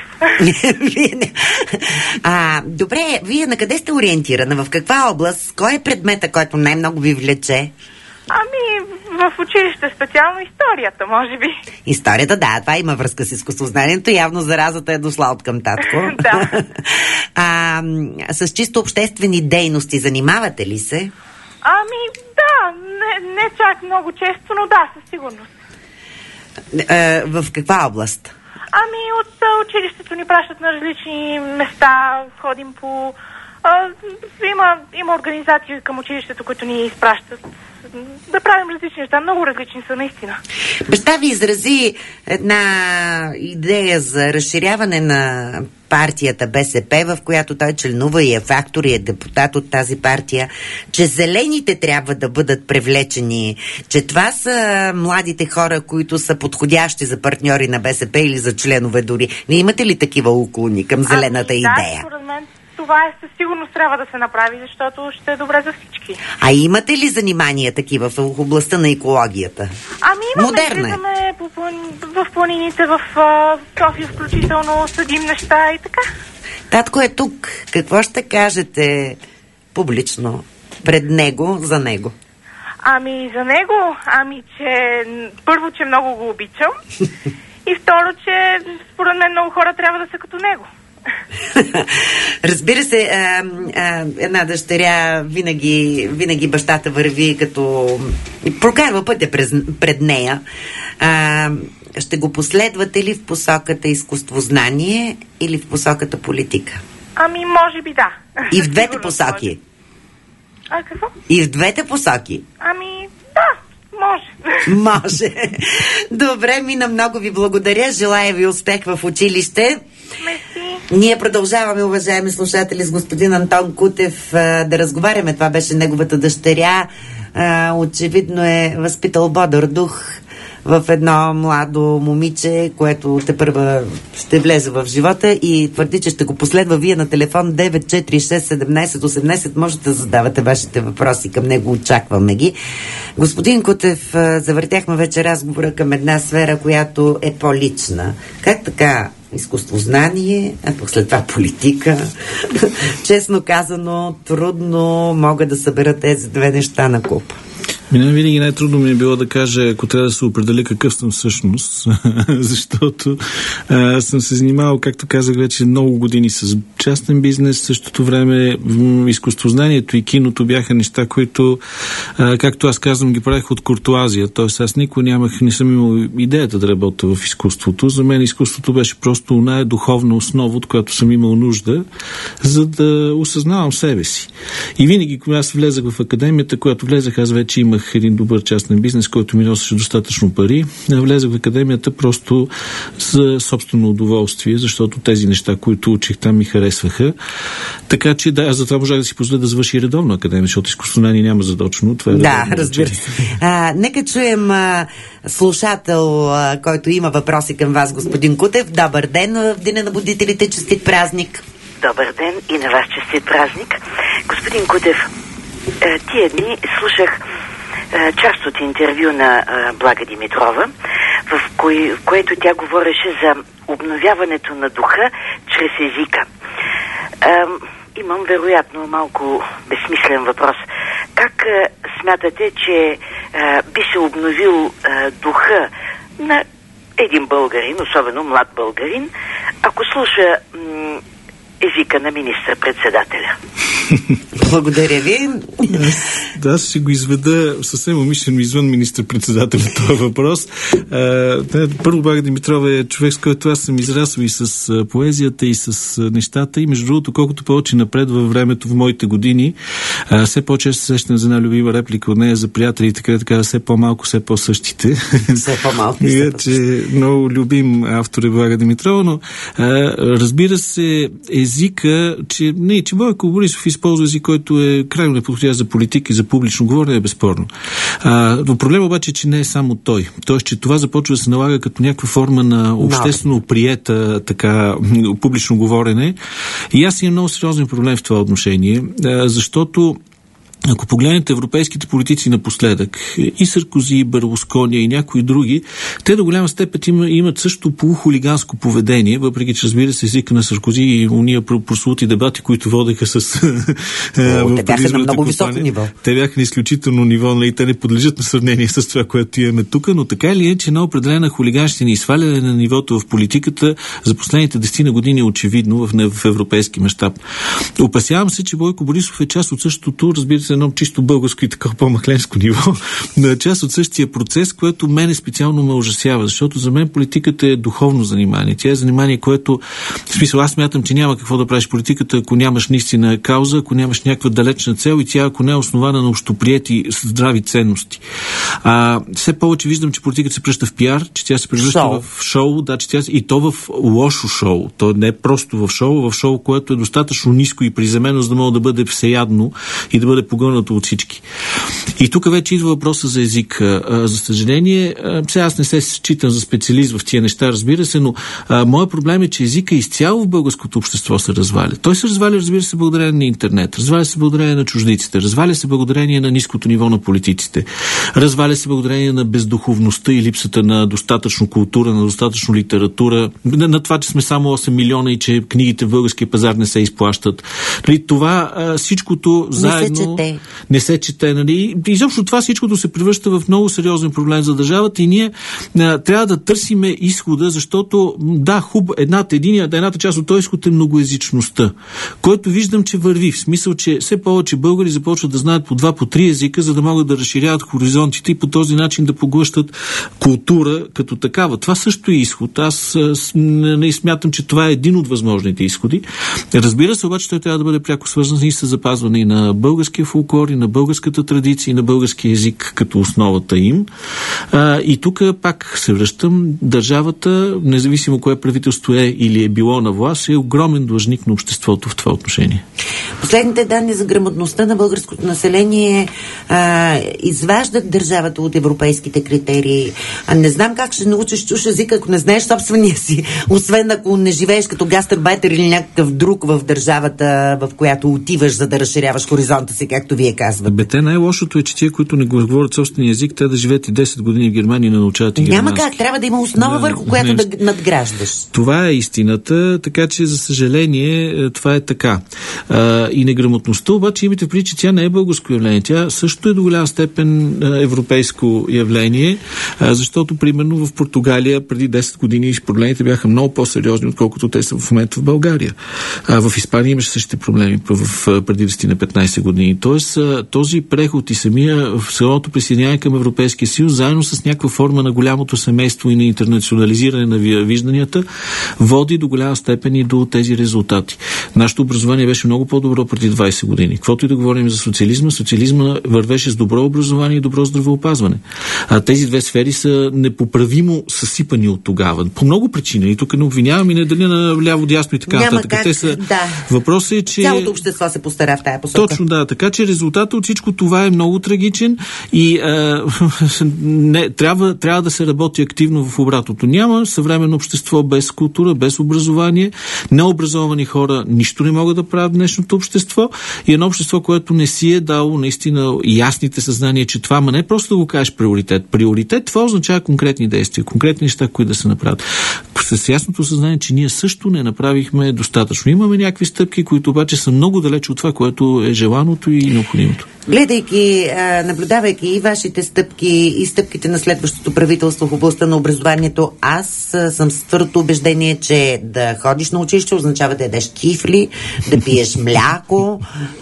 а, добре, вие на къде сте ориентирана? В каква област? Кой е предмета, който най-много ви влече? Ами, в училище специално историята, може би. Историята, да, това има връзка с изкуствознанието. Явно заразата е дошла от към татко. Да. А, с чисто обществени дейности занимавате ли се? Ами, да, не, не чак много често, но да, със сигурност. А, в каква област? Ами, от а, училището ни пращат на различни места, ходим по... А, има, има организации към училището, които ни изпращат да правим различни неща. Много различни са, наистина. Баща ви изрази една идея за разширяване на партията БСП, в която той членува и е фактор и е депутат от тази партия, че зелените трябва да бъдат привлечени, че това са младите хора, които са подходящи за партньори на БСП или за членове дори. Не имате ли такива уклони към зелената ами, идея? Да, според мен това е със сигурност трябва да се направи, защото ще е добре за всички. А имате ли занимания такива в областта на екологията? Ами имаме, Модерна е. Влизаме по плани... в планините, в uh, София включително, съдим неща и така. Татко е тук. Какво ще кажете публично пред него, за него? Ами за него, ами че първо, че много го обичам и второ, че според мен много хора трябва да са като него. Разбира се, а, а, една дъщеря винаги, винаги бащата върви като прокарва пътя през, пред нея. А, ще го последвате ли в посоката изкуствознание или в посоката политика? Ами може би да. И в двете посоки? А какво? И в двете посоки? Ами да, може. Може. Добре, Мина, много ви благодаря. Желая ви успех в училище. Мерси. Ние продължаваме, уважаеми слушатели, с господин Антон Кутев да разговаряме. Това беше неговата дъщеря. Очевидно е възпитал бодър дух в едно младо момиче, което тепърва ще влезе в живота и твърди, че ще го последва. Вие на телефон девет четири шест седемнайсет осемнайсет можете да задавате вашите въпроси към него. Очакваме ги. Господин Кутев, завъртяхме вече разговора към една сфера, която е по-лична. Как така изкуствознание, а пък след това политика? Честно казано, трудно могат да съберат тези две неща на куп. Мене винаги най-трудно ми е било да кажа, ако трябва да се определя какъв съм всъщност, защото а, съм се занимавал, както казах вече, много години с частен бизнес. В същото време м- изкуствознанието и киното бяха неща, които, а, както аз казвам, ги правих от куртуазия. Тоест аз никога нямах, не съм имал идеята да работя в изкуството. За мен изкуството беше просто оная духовна основа, от която съм имал нужда, за да осъзнавам себе си. И винаги, когато аз влезах в академията, когато влезах, аз вече имах един добър частен бизнес, който ми носеше достатъчно пари. Влезах в академията просто за собствено удоволствие, защото тези неща, които учих там, ми харесваха. Така че да, аз затова можах да си позволя да завърши редовно академия, защото изкуствознание няма задочно. Това е да, разбира се. А, нека чуем а, слушател, а, който има въпроси към вас, господин Кутев. Добър ден в Деня на будителите. Честит празник. Добър ден и на вас честит празник. Господин Кутев, тия дни слушах част от интервю на а, Блага Димитрова, в, кое, в което тя говореше за обновяването на духа чрез езика. А, имам вероятно малко безсмислен въпрос. Как а, смятате, че а, би се обновил а, духа на един българин, особено млад българин, ако слуша м- езика на министър-председателя? Благодаря ви. Да, аз ще го изведа съвсем умишлено извън министър-председателя този въпрос. А, първо, Блага Димитрова е човек, с който аз съм израсъл и с а, поезията, и с а, нещата. И между другото, колкото повече напред във времето, в моите години, а, все по-често се сещам за една любима реплика от нея за приятели, така така, все по-малко, все по-същите. Все по-малко. И че много любим автор е Блага Димитрова, но а, разбира се, езика, че не, че Бойко Борисов използва език, който е крайно неподходящ за политика и за публично говорене, е безспорно. А, но проблем обаче е, че не е само той. Тоест, че това започва да се налага като някаква форма на обществено приета така публично говорене. И аз имам много сериозен проблем в това отношение, а, защото ако погледнете европейските политици напоследък, и Саркози, и Берлускони, и някои други, те до голяма степен имат също полухулиганско поведение, въпреки че, разбира се, езика на Саркози и уния прословути дебати, които водеха с... О, те бяха на много високо ниво. Те бяха на изключително ниво, и те не подлежат на сравнение с това, което имаме тук, но така или е, че на определена хулиганщина и сваляне на нивото в политиката за последните десетина години е очевидно в, в европейски мащаб. Опасявам се, че Бойко Борисов е част от същото, разбира се, едно чисто българско и такова по-махленско ниво, на част от същия процес, което мене специално ме ужасява, защото за мен политиката е духовно занимание. Тя е занимание, което, в смисъл, аз смятам, че няма какво да правиш политиката, ако нямаш наистина кауза, ако нямаш някаква далечна цел и тя, ако не е основана на общоприети здрави ценности. А, все повече виждам, че политиката се превръща в пиар, че тя се превръща шоу. в шоу, да, че тя, и то в лошо шоу. То не е просто в шоу, в шоу, което е достатъчно ниско и приземено, за да може да бъде всеядно и да бъде погълнато от всички. И тук вече идва въпроса за език. А, за съжаление, а, сега аз не се считам за специалист в тия неща, разбира се, но а, моят проблем е, че езика изцяло в българското общество се разваля. Той се разваля, разбира се, благодарение на интернет, разваля се благодарение на чуждиците, разваля се благодарение на ниското ниво на политиците, разваля се благодарение на бездуховността и липсата на достатъчно култура, на достатъчно литература, на, на това, че сме само осем милиона и че книгите в българския пазар не се изплащат. Нали, това а, всичкото заедно не се чете, нали? И изобщо това всичкото се превръща в много сериозен проблем за държавата и ние а, трябва да търсиме изхода, защото да, хуб, едната, единия, едната част от този изход е многоезичността, който виждам, че върви, в смисъл, че все повече българи започват да знаят по два, по три езика, за да могат да разширяват хоризонтите и по този начин да поглъщат култура като такава. Това също е изход. Аз не смятам, че това е един от възможните изходи. Разбира се, обаче той трябва да бъде пряко свързан и с запазване и на българския фолклор, и на българската традиция, и на българския език като основата им. А, и тук пак се връщам. Държавата, независимо кое правителство е или е било на власт, е огромен длъжник на обществото в това отношение. Последните данни за грамотността на българското население а, изваждат държавата от европейските критерии. А не знам как ще научиш чуж език, ако не знаеш собствения си, освен ако не живееш като гастарбайтер или някакъв друг в държавата, в която отиваш, за да разширяваш хоризонта си, както вие казвате. Бе, те най-лошото е, че тия, които не говорят собствения език, те да живеят и десет години в Германия и не научават и германски. Няма как, трябва да има основа, да, върху която не, да надграждаш. Това е истината, така че за съжаление това е така. А, и неграмотността, обаче имате предвид, че тя не е българско явление. Тя също е до голяма степен а, европейско явление, а, защото примерно в Португалия преди десет години проблемите бяха много по-сериозни, отколкото те са в момента в България. А, в Испания имаше същите проблеми в, в преди десет на петнайсет години. Тоест този преход и самия в самото присъединяване към Европейския съюз, заедно с някаква форма на голямото семейство и на интернационализиране на вижданията, води до голяма степен и до тези резултати. Нашето образование беше много по-добро преди двайсет години. Каквото и да говорим за социализма, социализма вървеше с добро образование и добро здравеопазване. А тези две сфери са непоправимо съсипани от тогава. По много причини. И тук не обвинявам и не дали на ляво, дясно и така нататък. Как, Те са... да. Въпросът е, че... Цялото общество се постара в тая посока. Точно, да. Така че резултатът от всичко това е много трагичен и а, не, трябва, трябва да се работи активно в обратното. Няма съвременно общество без култура, без образование. Необразовани хора нищо не могат да правят в днешното общество и едно общество, което не си е дало наистина ясните съзнания, че това, ма не просто да го кажеш приоритет. Приоритет, това означава конкретни действия, конкретни неща, които да се направят. С ясното съзнание, че ние също не направихме достатъчно. Имаме някакви стъпки, които обаче са много далеч от това, което е желаното и необходимото. Гледайки, наблюдавайки и вашите стъпки, и стъпките на следващото правителство в областта на образованието, аз съм с твърдото убеждение, че да ходиш на училище означава да ядеш кифли, да пиеш мляко,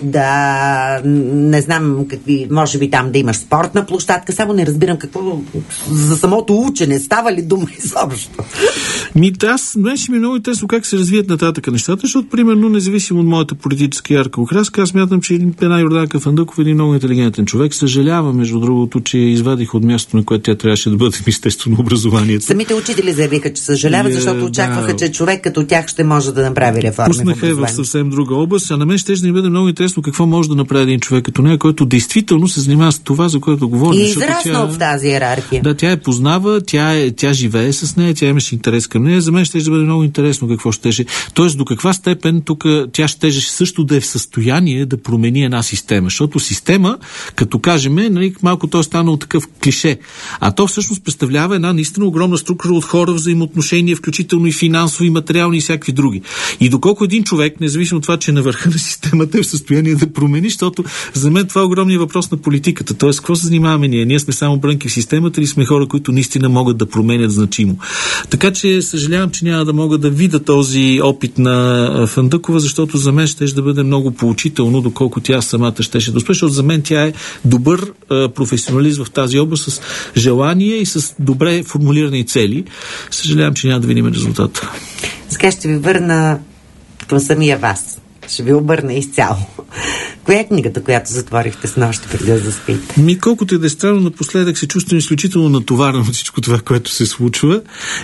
да не знам какви, може би там да имаш спортна площадка, само не разбирам какво за самото учене, става ли дума изобщо? Ми, аз, беше ми много интересно как се развият нататък нещата, защото, примерно, независимо от моята политическа ярка окраска, аз смятам, че една Йорданка Фандъков е един много интелигентен човек. Съжалявам, между другото, че я извадих от мястото, на което тя трябваше да бъде Министерство на образованието. Самите учители заявиха, че съжаляват, защото очакваха, да, че човек като тях ще може да направи реформи. Пуснаха е в съвсем друга област, а на мен ще ни бъде много интересно какво може да направи един човек като нея, който действително се занимава с това, за което говорим. И израснал в тази иерархия. Да, тя я познава, тя, е, тя живее с нея, тя имаше интерес към нея. За мен ще бъде много интересно какво щеше. Тоест, до каква степен тук тя щеше също да е в състояние да промени една система. Защото система, като кажем, нали, малко то е станало такъв клише. А то всъщност представлява една наистина огромна структура от хора, взаимоотношения, включително и финансови, материални и всякакви други. И доколко един човек, независимо от това, че е на върха на системата, е в състояние да промени, защото за мен това е огромният въпрос на политиката. Тоест, какво се занимаваме ние? Ние сме само брънки в системата или сме хора, които наистина могат да променят значимо? Така че съжалявам, че няма да мога да видя този опит на Фандъкова, защото за мен ще да бъде много поучително, доколко тя самата щеше да успее, защото за мен тя е добър а, професионалист в тази област с желание и с добре формулирани цели. Съжалявам, че няма да видим резултата. Сега ще ви върна към самия вас. Ще ви обърна изцяло. Коя е книгата, която затворихте с нощи преди да заспите? Ми, колкото и да е странно, напоследък се чувствам изключително натоварен от всичко това, което се случва.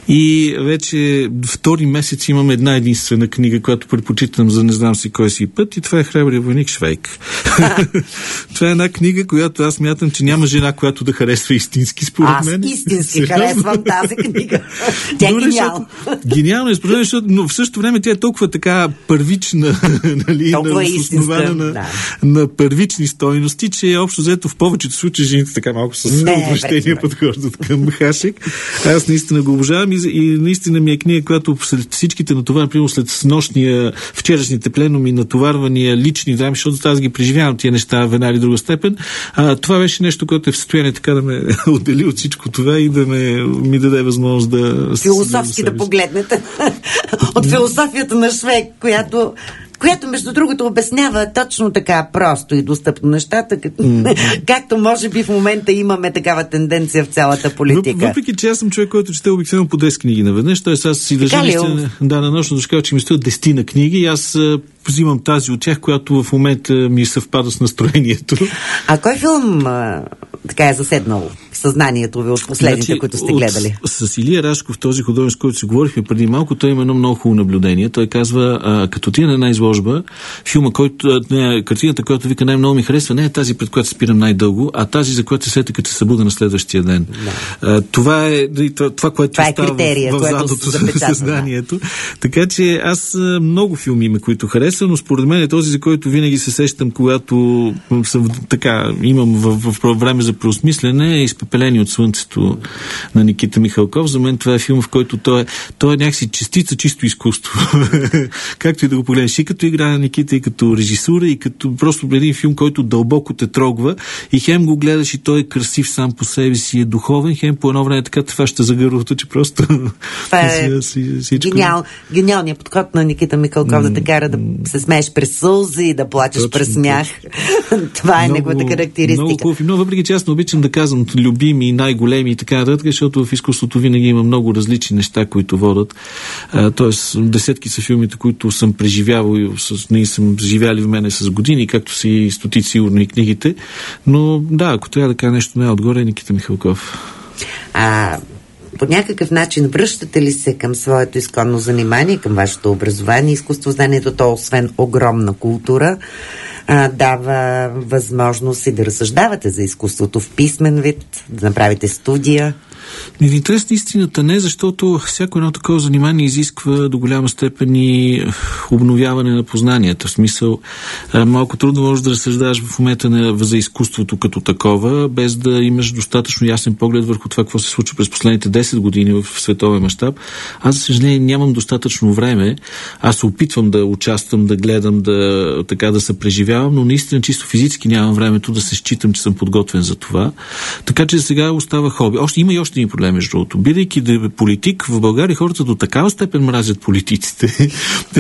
И вече втори месец имам една единствена книга, която предпочитам за не знам си кой си път, и това е Храбрия войник Швейк. Това е една книга, която аз мятам, че няма жена, която да харесва истински, според аз мен. Аз истински харесвам тази книга. Тя е гениална. Гениално е, според мен, защото, но в същото време тя е толкова така първична, нали, толкова на, основана на, да. на първични стойности, че общо взето в повечето случаи жените така малко с отвращение подхождат към Хашек. Аз наистина го обожавам и, и наистина ми е книга, която след всичките натоварвания, примерно след снощния, вчерашните пленуми, натоварвания, лични драми, защото аз ги преживявам тия неща в една или друга степен. А, това беше нещо, което е в състояние така да ме отдели от всичко това и да ме, ми даде възможност да... Философски да, да погледнете. От философията на Швейк, която която, между другото, обяснява точно така просто и достъпно нещата, като, mm. както може би в момента имаме такава тенденция в цялата политика. Въпреки, че аз съм човек, който чете обикновено по десет книги наведнъж, т.е. аз си държа наистина, да, на нощно дошкава, че ми стоят десет книги и аз а, взимам тази от тях, която в момента ми съвпада с настроението. А кой филм а, така е заседнал в съзнанието ви от последните, значи, които сте гледали? От, с Илия Рашков, този художник, с който си говорихме преди малко, той има едно много хубаво наблюдение. Той казва, а, като ти е на една изложба, филма, който, не, картината, която вика най-много ми харесва, не е тази, пред която спирам най-дълго, а тази, за която се сета, като се събуда на следващия ден. Да. А, това е това, това което това е става критерия, в, в задното съзнанието. Така че аз много филми има, които харесвам, но според мен е този, за който винаги се сещам, когато съм, така, имам в, в, в време за преосмислене, е Изпепелени от слънцето на Никита Михалков. За мен това е филм, в който той е, той е някакси частица чисто изкуство. Както и да го погледнеш, и като игра на Никита, и като режисура, и като просто един филм, който дълбоко те трогва, и хем го гледаш и той е красив сам по себе си, е духовен, хем по едно време така те фаща за гърлото, че просто това е гениал, гениалният подход на Никита Михалков, да те кара да се смееш през сълзи и да плачеш точно през смях. Това е неговата характеристика. Много хубаво, но въпреки че аз не обичам да казвам любими, най-големи и така нататък, защото в изкуството винаги има много различни неща, които водят. А, тоест, десетки са филмите, които съм преживявал и с, не съм живяли в мене с години, както си и стотици сигурно и книгите. Но да, ако трябва да кажа нещо най-отгоре, е Никита Михалков. А по някакъв начин връщате ли се към своето изконно занимание, към вашето образование? Изкуствознанието, то освен огромна култура, а, дава възможност и да разсъждавате за изкуството в писмен вид, да направите студия. В интерес на истината не, защото всяко едно такова занимание изисква до голяма степен и обновяване на познанията. В смисъл, малко трудно можеш да разсъждаваш в момента на, за изкуството като такова, без да имаш достатъчно ясен поглед върху това, какво се случва през последните десет години в световен мащаб. Аз, за съжаление, нямам достатъчно време. Аз се опитвам да участвам, да гледам, да, така, да се преживявам, но наистина чисто физически нямам времето да се считам, че съм подготвен за това. Така че сега остава хоби. Още, има и още един проблем, между другото. Бидейки да политик, в България хората до такава степен мразят политиците,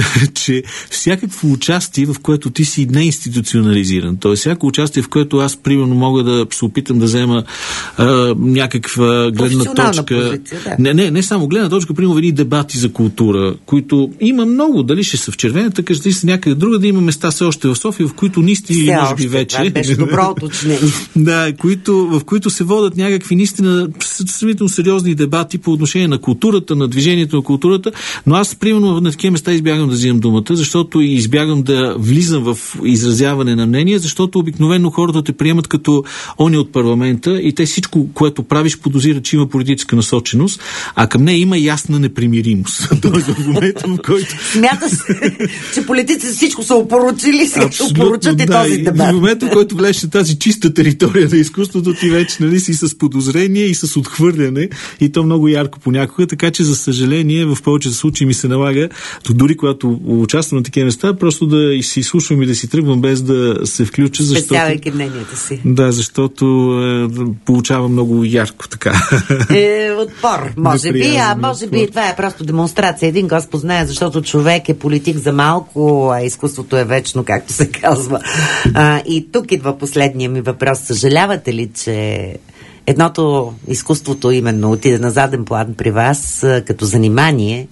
че всякакво участие, в което ти си неинституционализиран, т.е. всяко участие, в което аз, примерно, мога да се опитам да взема а, някаква гледна точка. Позиция, да. Не, не, не само гледна точка, примерно, едни дебати за култура, които има много, дали ще са в червената къща, дали са някъде друга, да има места все още в София, в които наистина, може би вече. Да, беше добро уточнение. Да, които, в които се водят някакви наистина сравнително сериозни дебати по отношение на културата, на движението на културата, но аз, примерно, на такива места избягам да взимам думата, защото и избягам да влизам в изразяване на мнение, защото обикновено хората те приемат като они от парламента и те всичко, което правиш, подозират, че има политическа насоченост, а към нея има ясна непримиримост. Тоест в момента, в който... Смята се, че политиците всичко са опоручили, сега ще опоручат и да, този дебат. В момента, в който влезеш на тази чиста територия на изкуството, ти вече, нали, си с подозрение и с отхвърляне, и то много ярко понякога, така че, за съжаление, в повечето случаи ми се налага, дори когато участвам на такива места, просто да си слушам и да си тръгвам без да се включа, защото... Спестявайки мнението си. Да, защото е, получавам много ярко така. Е, отпор, може би, а може би това е просто демонстрация. Един го познае, защото човек е политик за малко, а изкуството е вечно, както се казва. А, и тук идва последния ми въпрос. Съжалявате ли, че едното, изкуството именно, отиде на заден план при вас като занимание,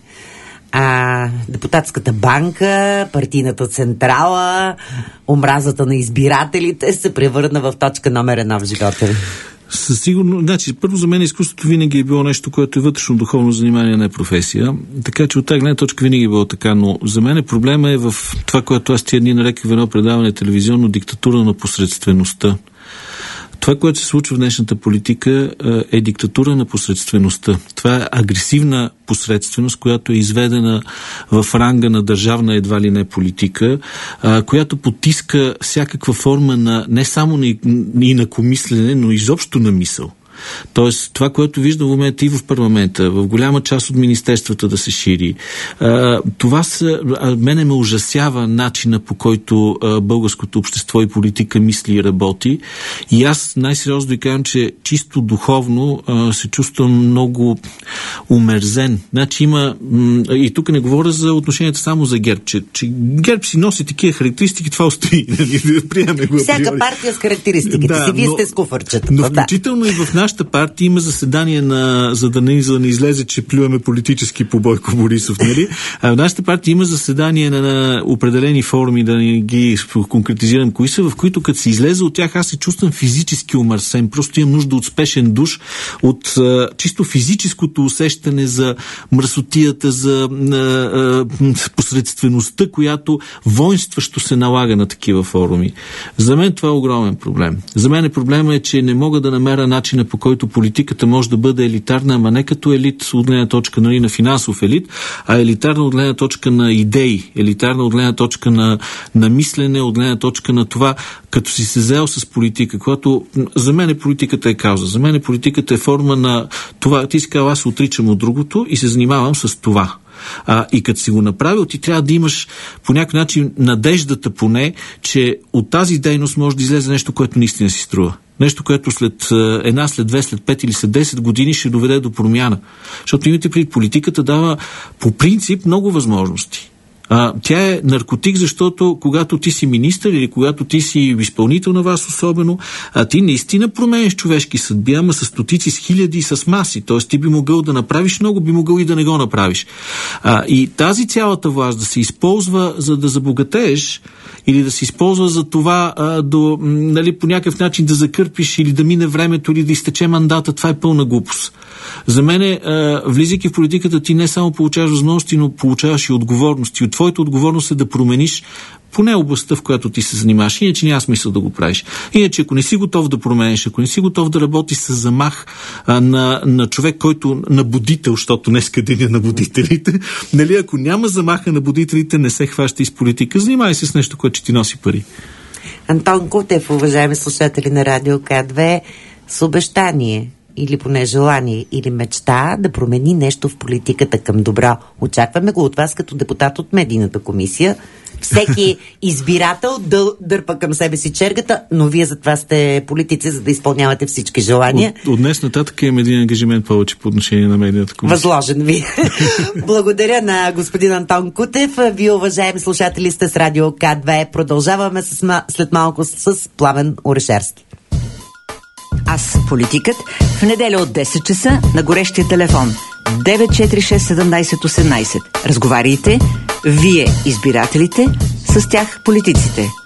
а депутатската банка, партийната централа, омразата на избирателите се превърна в точка номер едно в живота ви? Със сигурно, значи, първо, за мен изкуството винаги е било нещо, което е вътрешно духовно занимание, не е професия. Така че от тази гледна точка винаги е било така, но за мен проблема е в това, което аз тия дни нареках в едно предаване телевизионно, диктатура на посредствеността. Това, което се случва в днешната политика, е диктатура на посредствеността. Това е агресивна посредственост, която е изведена в ранга на държавна едва ли не политика, която потиска всякаква форма на не само и на комислене, но изобщо на мисъл. Тоест, това, което виждам в момента и в парламента, в голяма част от министерствата да се шири, а, това са, а, мене ме ужасява начина, по който а, българското общество и политика мисли и работи. И аз най-сериозно ви казвам, че чисто духовно а, се чувствам много умерзен. Значи има, м- и тук не говоря за отношенията само за ГЕРБ, че, че ГЕРБ си носи такива характеристики, това устои. Всяка партия с характеристиките да, си, вие но, сте с куфърчета. Но включително да. И в нашата партия има заседание на, за да не, за да не излезе, че плюваме политически по Бойко Борисов, нали? А в нашата партия има заседание на, на определени форуми, да не ги конкретизирам кои са, в които като се излезе от тях, аз се чувствам физически умърсен. Просто имам нужда от спешен душ, от а, чисто физическото усещане за мръсотията, за а, а, посредствеността, която воинстващо се налага на такива форуми. За мен това е огромен проблем. За мен проблема е, че не мога да намеря начина, по който политиката може да бъде елитарна, ама не като елит от гледна точка, нали, на финансов елит, а елитарна от гледна точка на идеи, елитарна от гледна точка на, на мислене, от гледна точка на това, като си се взел с политика, когато за мен политиката е кауза, за мен политиката е форма на това, ти си казал, аз се отричам от другото и се занимавам с това. А, и като си го направил, ти трябва да имаш по някакъв начин надеждата поне, че от тази дейност може да излезе нещо, което наистина си струва. Нещо, което след една, след две, след пет или след десет години ще доведе до промяна. Защото имате пред политиката дава по принцип много възможности. А, тя е наркотик, защото когато ти си министър или когато ти си изпълнител на вас особено, а ти наистина променяш човешки съдби, ама с стотици, с хиляди и с маси. Тоест ти би могъл да направиш много, би могъл и да не го направиш. А, и тази цялата власт да се използва за да забогатееш или да се използва за това а, до, нали, по някакъв начин да закърпиш или да мине времето или да изтече мандата, това е пълна глупост. За мен, влизайки в политиката, ти не само получаваш възможности, но получаваш и отговорности. От Твоята отговорност е да промениш поне областта, в която ти се занимаваш. Иначе няма смисъл да го правиш. Иначе, ако не си готов да промениш, ако не си готов да работиш с замах а, на, на човек, който на будител, защото днеска деня на будителите, нали, ако няма замаха на будителите, не се хваща из политика. Занимай се с нещо, което ти носи пари. Антон Кутев, уважаеми слушатели на Радио К две, с обещание или поне желание или мечта да промени нещо в политиката към добро. Очакваме го от вас като депутат от Медийната комисия. Всеки избирател дъл, дърпа към себе си чергата, но вие за това сте политици, за да изпълнявате всички желания. От, от днес нататък имам един ангажимент повече по отношение на Медийната комисия. Възложен ви. Благодаря на господин Антон Кутев. Вие, уважаеми слушатели, сте с Радио К две. Продължаваме с, след малко с Пламен Орешарски. Аз политикът в неделя от десет часа на горещия телефон девет четири шест седемнайсет осемнайсет. Разговаряйте, вие избирателите, с тях политиците.